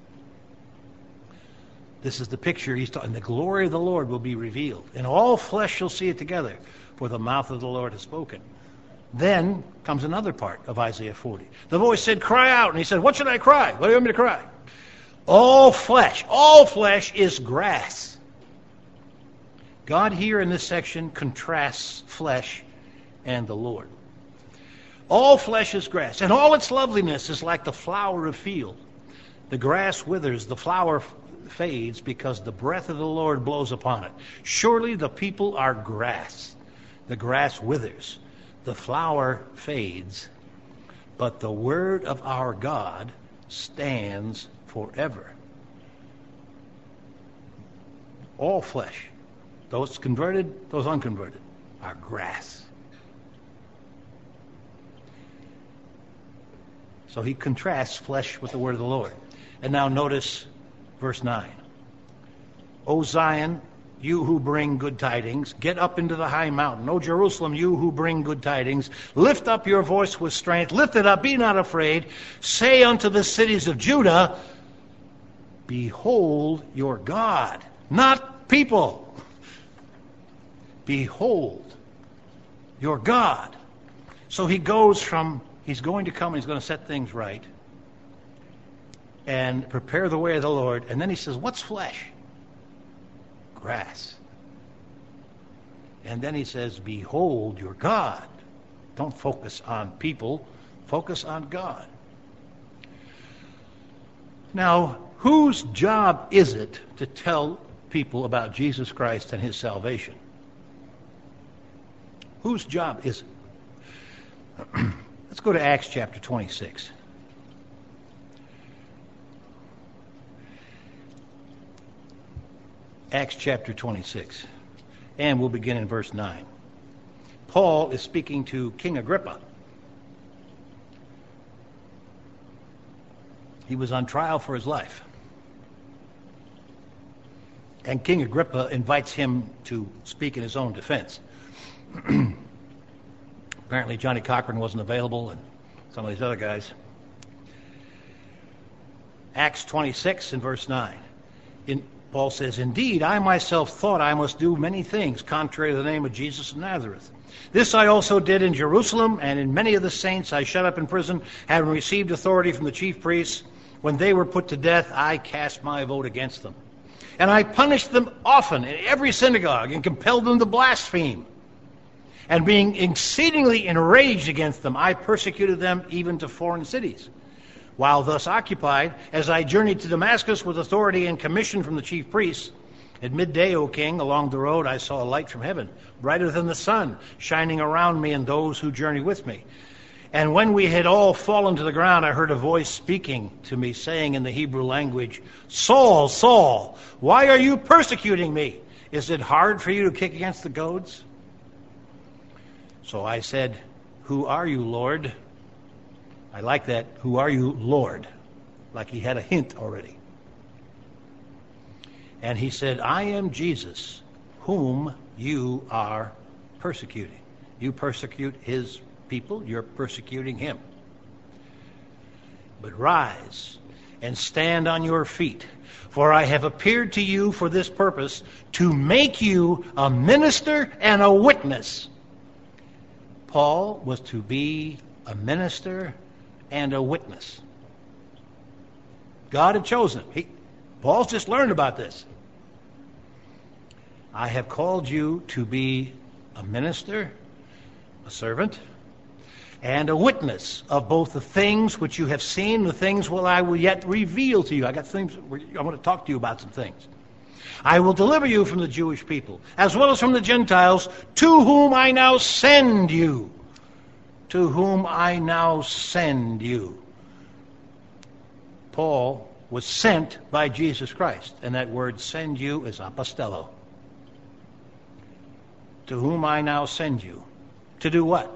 This is the picture he's talking. The glory of the Lord will be revealed, and all flesh shall see it together, for the mouth of the Lord has spoken. Then comes another part of Isaiah 40. The voice said, cry out. And he said, what should I cry? What do you want me to cry? All flesh is grass. God here in this section contrasts flesh and the Lord. All flesh is grass, and all its loveliness is like the flower of field. The grass withers, the flower fades, because the breath of the Lord blows upon it. Surely the people are grass. The grass withers, the flower fades, but the word of our God stands forever. All flesh, those converted, those unconverted, are grass. So he contrasts flesh with the word of the Lord. And now notice verse 9. O Zion, you who bring good tidings, get up into the high mountain. O Jerusalem, you who bring good tidings, lift up your voice with strength. Lift it up, be not afraid. Say unto the cities of Judah, behold your God. Not people. Behold your God. So he goes from, he's going to come and he's going to set things right and prepare the way of the Lord. And then he says, what's flesh? Grass. And then he says, behold your God. Don't focus on people. Focus on God. Now, whose job is it to tell people about Jesus Christ and his salvation? Whose job is it? Let's go to Acts chapter 26. Acts chapter 26. And we'll begin in verse 9. Paul is speaking to King Agrippa. He was on trial for his life. And King Agrippa invites him to speak in his own defense. Apparently Johnny Cochran wasn't available, and some of these other guys. Acts 26 and verse 9. Paul says, "Indeed, I myself thought I must do many things contrary to the name of Jesus of Nazareth. This I also did in Jerusalem, and in many of the saints I shut up in prison, having received authority from the chief priests. When they were put to death, I cast my vote against them. And I punished them often in every synagogue, and compelled them to blaspheme. And being exceedingly enraged against them, I persecuted them even to foreign cities. While thus occupied, as I journeyed to Damascus with authority and commission from the chief priests, at midday, O king, along the road I saw a light from heaven, brighter than the sun, shining around me and those who journeyed with me. And when we had all fallen to the ground, I heard a voice speaking to me, saying in the Hebrew language, 'Saul, Saul, why are you persecuting me? Is it hard for you to kick against the goads?' So I said, 'Who are you, Lord?' I like that, 'Who are you, Lord?' Like he had a hint already. And he said, 'I am Jesus, whom you are persecuting.'" You persecute his people, you're persecuting him. "But rise and stand on your feet, for I have appeared to you for this purpose, to make you a minister and a witness." Paul was to be a minister and a witness. God had chosen him. Paul's just learned about this. "I have called you to be a minister, a servant, and a witness of both the things which you have seen, the things which I will yet reveal to you." I got things, I want to talk to you about some things. "I will deliver you from the Jewish people, as well as from the Gentiles, to whom I now send you." To whom I now send you. Paul was sent by Jesus Christ, and that word "send you" is apostello. To whom I now send you. To do what?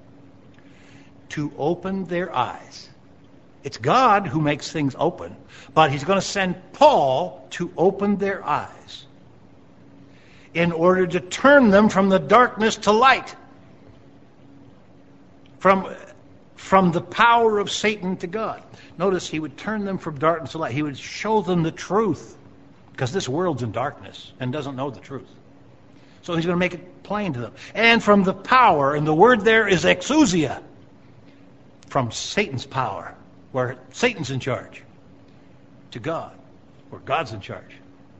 To open their eyes. It's God who makes things open, but he's going to send Paul to open their eyes in order to turn them from the darkness to light. From the power of Satan to God. Notice he would turn them from darkness to light. He would show them the truth, because this world's in darkness and doesn't know the truth. So he's going to make it plain to them. And from the power, and the word there is exousia, from Satan's power, where Satan's in charge, to God, where God's in charge.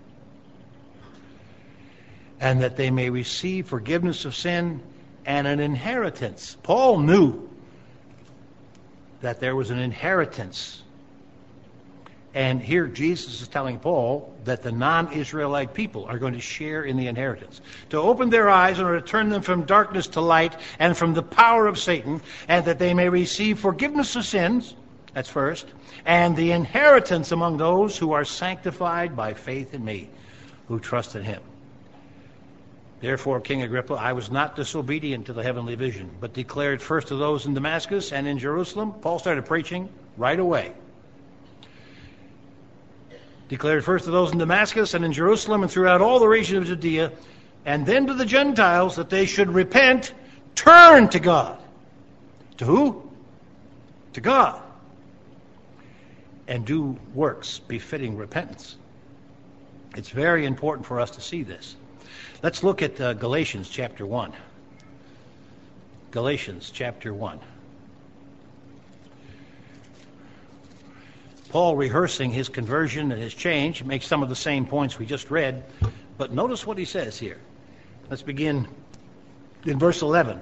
And that they may receive forgiveness of sin and an inheritance. Paul knew that there was an inheritance. And here Jesus is telling Paul that the non-Israelite people are going to share in the inheritance. To open their eyes in order to turn them from darkness to light and from the power of Satan, and that they may receive forgiveness of sins, that's first, and the inheritance among those who are sanctified by faith in me, who trust in him. Therefore, King Agrippa, I was not disobedient to the heavenly vision, but declared first to those in Damascus and in Jerusalem. Paul started preaching right away. Declared first to those in Damascus and in Jerusalem and throughout all the region of Judea, and then to the Gentiles, that they should repent, turn to God. To who? To God. And do works befitting repentance. It's very important for us to see this. Let's look at Galatians chapter 1. Galatians chapter 1. Paul, rehearsing his conversion and his change, makes some of the same points we just read, but notice what he says here. Let's begin in verse 11.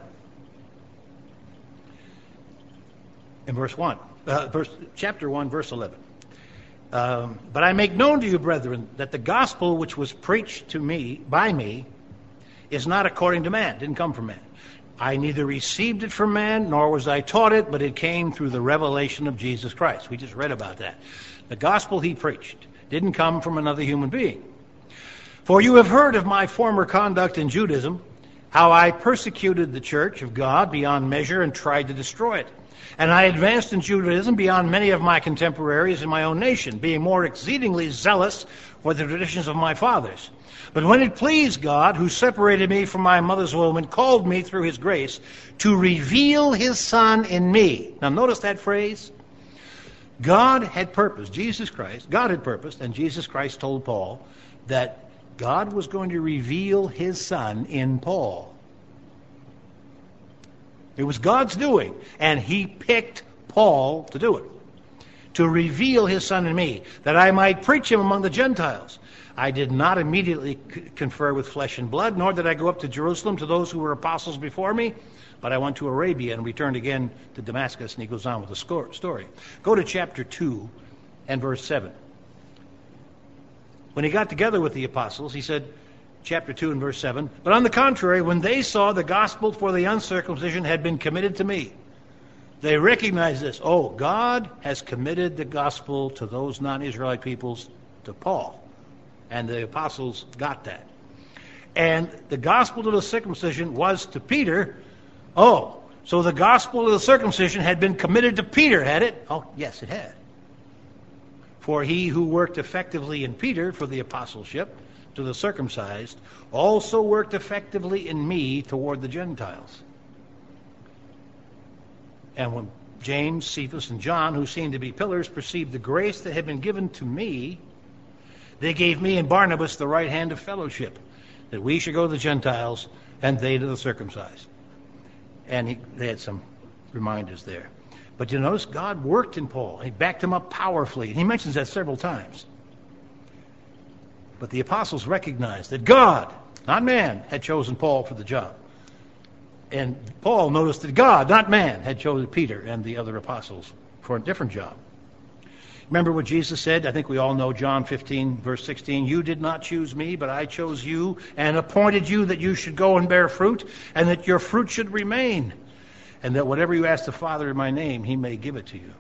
In verse 1. Chapter 1, verse 11. But I make known to you, brethren, that the gospel which was preached to me, by me, is not according to man. It didn't come from man. I neither received it from man, nor was I taught it, but it came through the revelation of Jesus Christ. We just read about that. The gospel he preached didn't come from another human being. For you have heard of my former conduct in Judaism, how I persecuted the church of God beyond measure and tried to destroy it. And I advanced in Judaism beyond many of my contemporaries in my own nation, being more exceedingly zealous for the traditions of my fathers. But when it pleased God, who separated me from my mother's womb and called me through his grace to reveal his Son in me. Now notice that phrase. God had purposed, God had purposed, and Jesus Christ told Paul that God was going to reveal his Son in Paul. It was God's doing, and he picked Paul to do it, to reveal his Son in me, that I might preach him among the Gentiles. I did not immediately confer with flesh and blood, nor did I go up to Jerusalem to those who were apostles before me, but I went to Arabia and returned again to Damascus, and he goes on with the story. Go to chapter 2 and verse 7. When he got together with the apostles, he said, chapter 2 and verse 7, but on the contrary, when they saw the gospel for the uncircumcision had been committed to me, they recognized this. Oh, God has committed the gospel to those non-Israelite peoples to Paul. And the apostles got that. And the gospel to the circumcision was to Peter. Oh, so the gospel of the circumcision had been committed to Peter, had it? Oh, yes, it had. For he who worked effectively in Peter for the apostleship to the circumcised also worked effectively in me toward the Gentiles. And when James, Cephas, and John, who seemed to be pillars, perceived the grace that had been given to me, they gave me and Barnabas the right hand of fellowship, that we should go to the Gentiles and they to the circumcised. And they had some reminders there. But you notice God worked in Paul. He backed him up powerfully. He mentions that several times. But the apostles recognized that God, not man, had chosen Paul for the job. And Paul noticed that God, not man, had chosen Peter and the other apostles for a different job. Remember what Jesus said? I think we all know John 15, verse 16. You did not choose me, but I chose you and appointed you that you should go and bear fruit, and that your fruit should remain, and that whatever you ask the Father in my name, he may give it to you.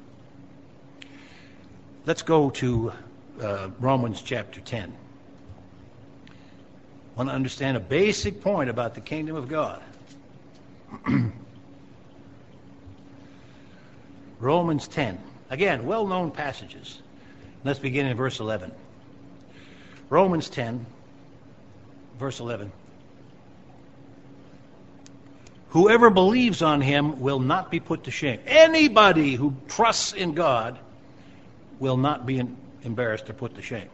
Let's go to Romans chapter 10. I want to understand a basic point about the kingdom of God. Romans 10. Again, well-known passages. Let's begin in verse 11. Romans 10, verse 11. Whoever believes on him will not be put to shame. Anybody who trusts in God will not be embarrassed or put to shame.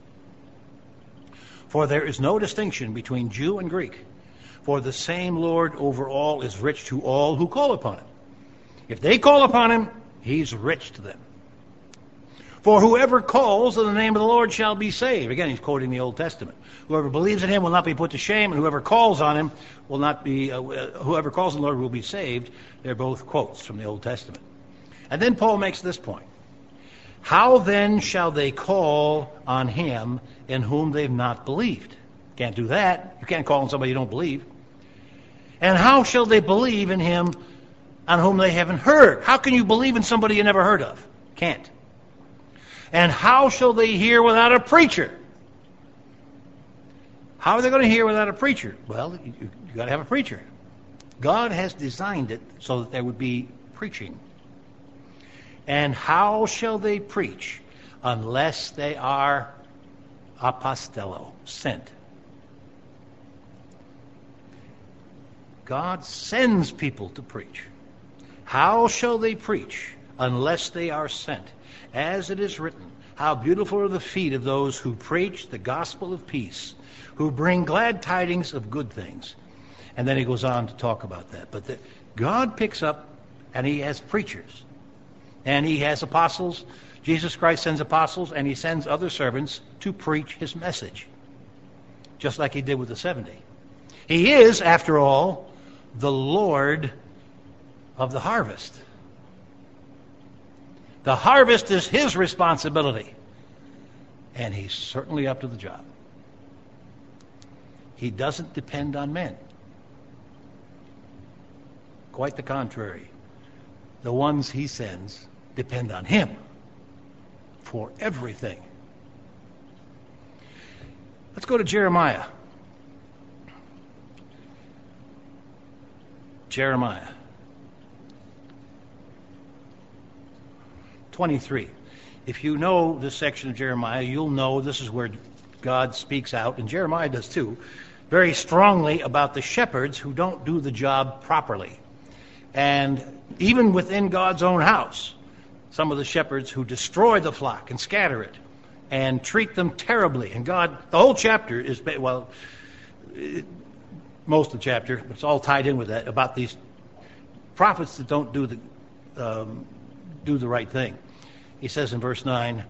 For there is no distinction between Jew and Greek. For the same Lord over all is rich to all who call upon him. If they call upon him, he's rich to them. For whoever calls on the name of the Lord shall be saved. Again, he's quoting the Old Testament. Whoever believes in him will not be put to shame, and whoever calls on him will not be. Whoever calls on the Lord will be saved. They're both quotes from the Old Testament. And then Paul makes this point: how then shall they call on him in whom they've not believed? Can't do that. You can't call on somebody you don't believe. And how shall they believe in him on whom they haven't heard? How can you believe in somebody you never heard of? Can't. And how shall they hear without a preacher? How are they going to hear without a preacher? Well, you got to have a preacher. God has designed it so that there would be preaching. And how shall they preach unless they are apostello, sent? God sends people to preach. How shall they preach unless they are sent? As it is written, how beautiful are the feet of those who preach the gospel of peace, who bring glad tidings of good things. And then he goes on to talk about that. But God picks up, and he has preachers. And he has apostles. Jesus Christ sends apostles, and he sends other servants to preach his message, just like he did with the 70. He is, after all, the Lord of the harvest. The harvest is his responsibility, and he's certainly up to the job. He doesn't depend on men. Quite the contrary. The ones he sends depend on him for everything. Let's go to Jeremiah. Jeremiah. 23. If you know this section of Jeremiah, you'll know this is where God speaks out, and Jeremiah does too, very strongly about the shepherds who don't do the job properly. And even within God's own house, some of the shepherds who destroy the flock and scatter it and treat them terribly. And God, the whole chapter is, most of the chapter, but it's all tied in with that, about these prophets that don't do the right thing. He says in verse 9,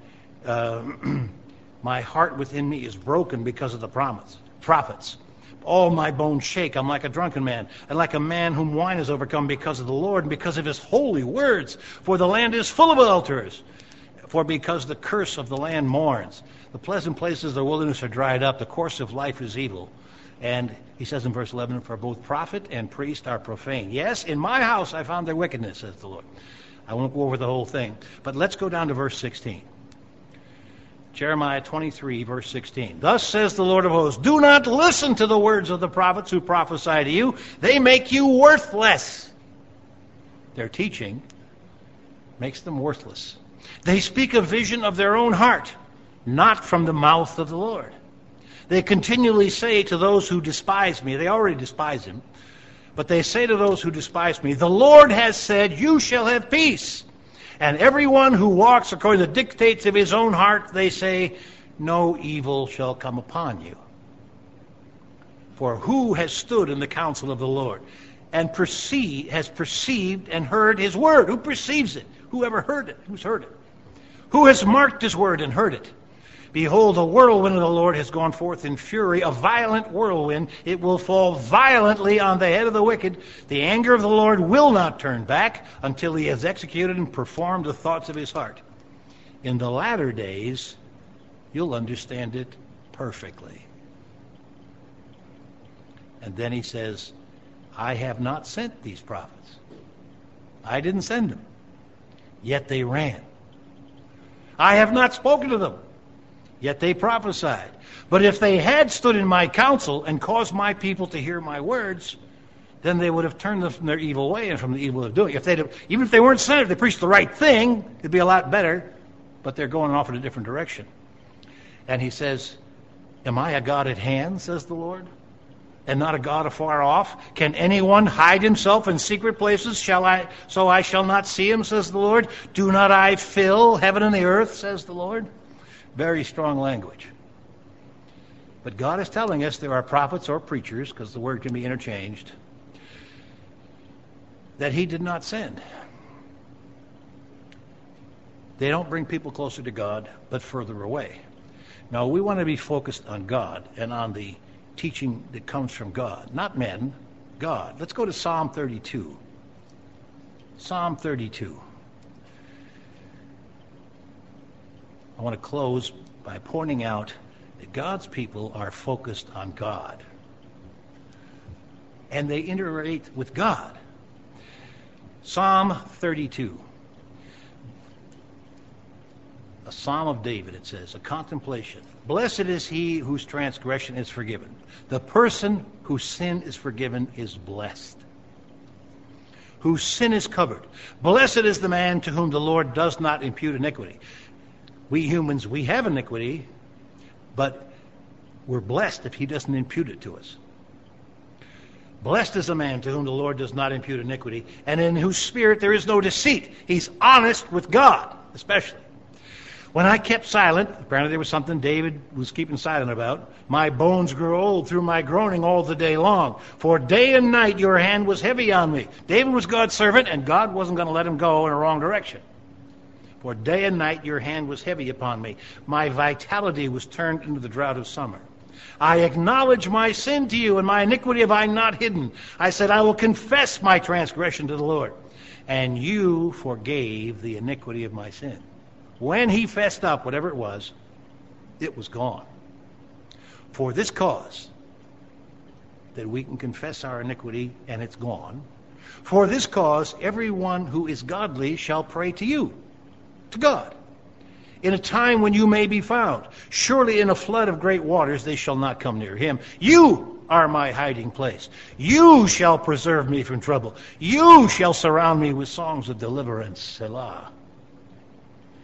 my heart within me is broken because of the prophets. All my bones shake. I'm like a drunken man, and like a man whom wine has overcome because of the Lord and because of his holy words. For the land is full of adulterers. For because the curse of the land mourns. The pleasant places of the wilderness are dried up. The course of life is evil. And he says in verse 11, for both prophet and priest are profane. Yes, in my house I found their wickedness, says the Lord. I won't go over the whole thing. But let's go down to verse 16. Jeremiah 23, verse 16. Thus says the Lord of hosts, do not listen to the words of the prophets who prophesy to you. They make you worthless. Their teaching makes them worthless. They speak a vision of their own heart, not from the mouth of the Lord. They continually say to those who despise me, they already despise him, but they say to those who despise me, the Lord has said, you shall have peace. And everyone who walks according to the dictates of his own heart, they say, no evil shall come upon you. For who has stood in the counsel of the Lord and has perceived and heard his word? Who perceives it? Who ever heard it? Who's heard it? Who has marked his word and heard it? Behold, the whirlwind of the Lord has gone forth in fury, a violent whirlwind. It will fall violently on the head of the wicked. The anger of the Lord will not turn back until he has executed and performed the thoughts of his heart. In the latter days, you'll understand it perfectly. And then he says, I have not sent these prophets. I didn't send them. Yet they ran. I have not spoken to them. Yet they prophesied. But if they had stood in my counsel and caused my people to hear my words, then they would have turned them from their evil way and from the evil of doing. Even if they weren't sent, if they preached the right thing, it'd be a lot better. But they're going off in a different direction. And he says, am I a God at hand, says the Lord, and not a God afar off? Can anyone hide himself in secret places? So I shall not see him, says the Lord. Do not I fill heaven and the earth, says the Lord? Very strong language. But God is telling us there are prophets or preachers, because the word can be interchanged, that he did not send. They don't bring people closer to God, but further away. Now, we want to be focused on God and on the teaching that comes from God. Not men, God. Let's go to Psalm 32. Psalm 32. I want to close by pointing out that God's people are focused on God. And they interact with God. Psalm 32. A psalm of David, it says, a contemplation. Blessed is he whose transgression is forgiven. The person whose sin is forgiven is blessed. Whose sin is covered. Blessed is the man to whom the Lord does not impute iniquity. We humans, we have iniquity, but we're blessed if he doesn't impute it to us. Blessed is the man to whom the Lord does not impute iniquity, and in whose spirit there is no deceit. He's honest with God, especially. When I kept silent, apparently there was something David was keeping silent about, my bones grew old through my groaning all the day long. For day and night your hand was heavy on me. David was God's servant, and God wasn't going to let him go in a wrong direction. For day and night your hand was heavy upon me. My vitality was turned into the drought of summer. I acknowledge my sin to you, and my iniquity have I not hidden. I said, I will confess my transgression to the Lord. And you forgave the iniquity of my sin. When he fessed up, whatever it was gone. For this cause, that we can confess our iniquity and it's gone. For this cause, everyone who is godly shall pray to you, to God, in a time when you may be found. Surely in a flood of great waters they shall not come near him. You are my hiding place. You shall preserve me from trouble. You shall surround me with songs of deliverance. Selah.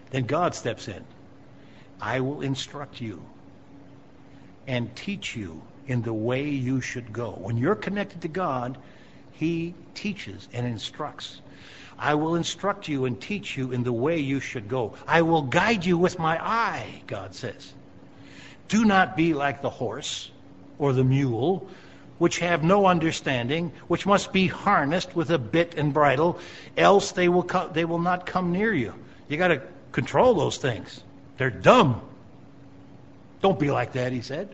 Then God steps in. I will instruct you and teach you in the way you should go. When you're connected to God, he teaches and instructs. I will instruct you and teach you in the way you should go. I will guide you with my eye, God says. Do not be like the horse or the mule, which have no understanding, which must be harnessed with a bit and bridle, else they will not come near you. You got to control those things. They're dumb. Don't be like that, he said.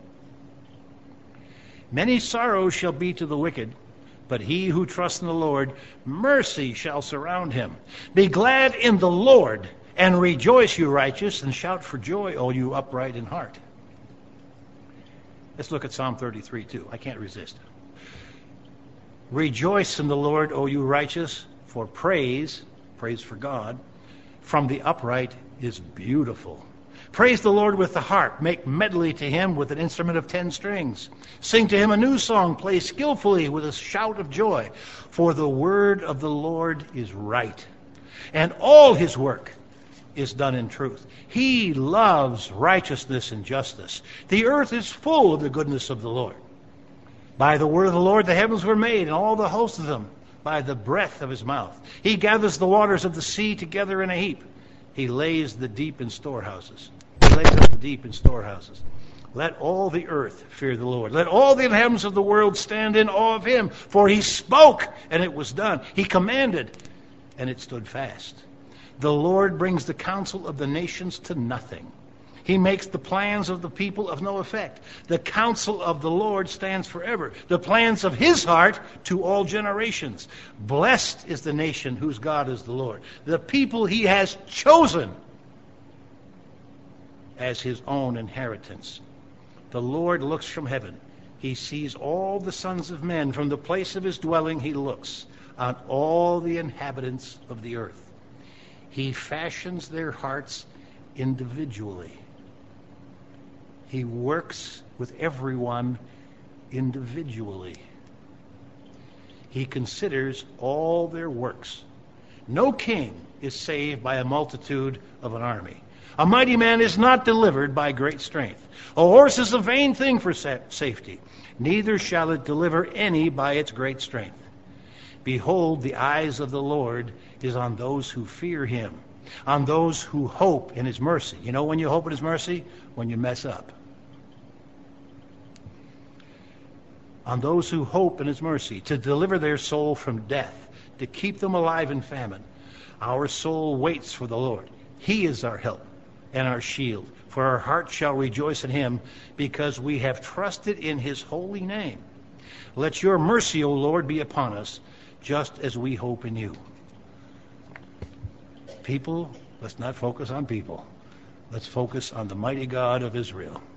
Many sorrows shall be to the wicked, but he who trusts in the Lord, mercy shall surround him. Be glad in the Lord, and rejoice, you righteous, and shout for joy, all you upright in heart. Let's look at Psalm 33 too. I can't resist. Rejoice in the Lord, O you righteous, for praise for God, from the upright is beautiful. Praise the Lord with the harp. Make medley to him with an instrument of 10 strings. Sing to him a new song. Play skillfully with a shout of joy. For the word of the Lord is right, and all his work is done in truth. He loves righteousness and justice. The earth is full of the goodness of the Lord. By the word of the Lord the heavens were made, and all the hosts of them by the breath of his mouth. He gathers the waters of the sea together in a heap. He lays the deep in storehouses. He lays up the deep in storehouses. Let all the earth fear the Lord. Let all the inhabitants of the world stand in awe of him. For he spoke, and it was done. He commanded, and it stood fast. The Lord brings the counsel of the nations to nothing. He makes the plans of the people of no effect. The counsel of the Lord stands forever. The plans of his heart to all generations. Blessed is the nation whose God is the Lord, the people he has chosen as his own inheritance. The Lord looks from heaven. He sees all the sons of men. From the place of his dwelling he looks on all the inhabitants of the earth. He fashions their hearts individually. He works with everyone individually. He considers all their works. No king is saved by a multitude of an army. A mighty man is not delivered by great strength. A horse is a vain thing for safety. Neither shall it deliver any by its great strength. Behold, the eyes of the Lord is on those who fear him, on those who hope in his mercy. You know when you hope in his mercy? When you mess up. On those who hope in his mercy, to deliver their soul from death, to keep them alive in famine. Our soul waits for the Lord. He is our help and our shield. For our heart shall rejoice in him, because we have trusted in his holy name. Let your mercy, O Lord, be upon us, just as we hope in you. People, let's not focus on people. Let's focus on the mighty God of Israel.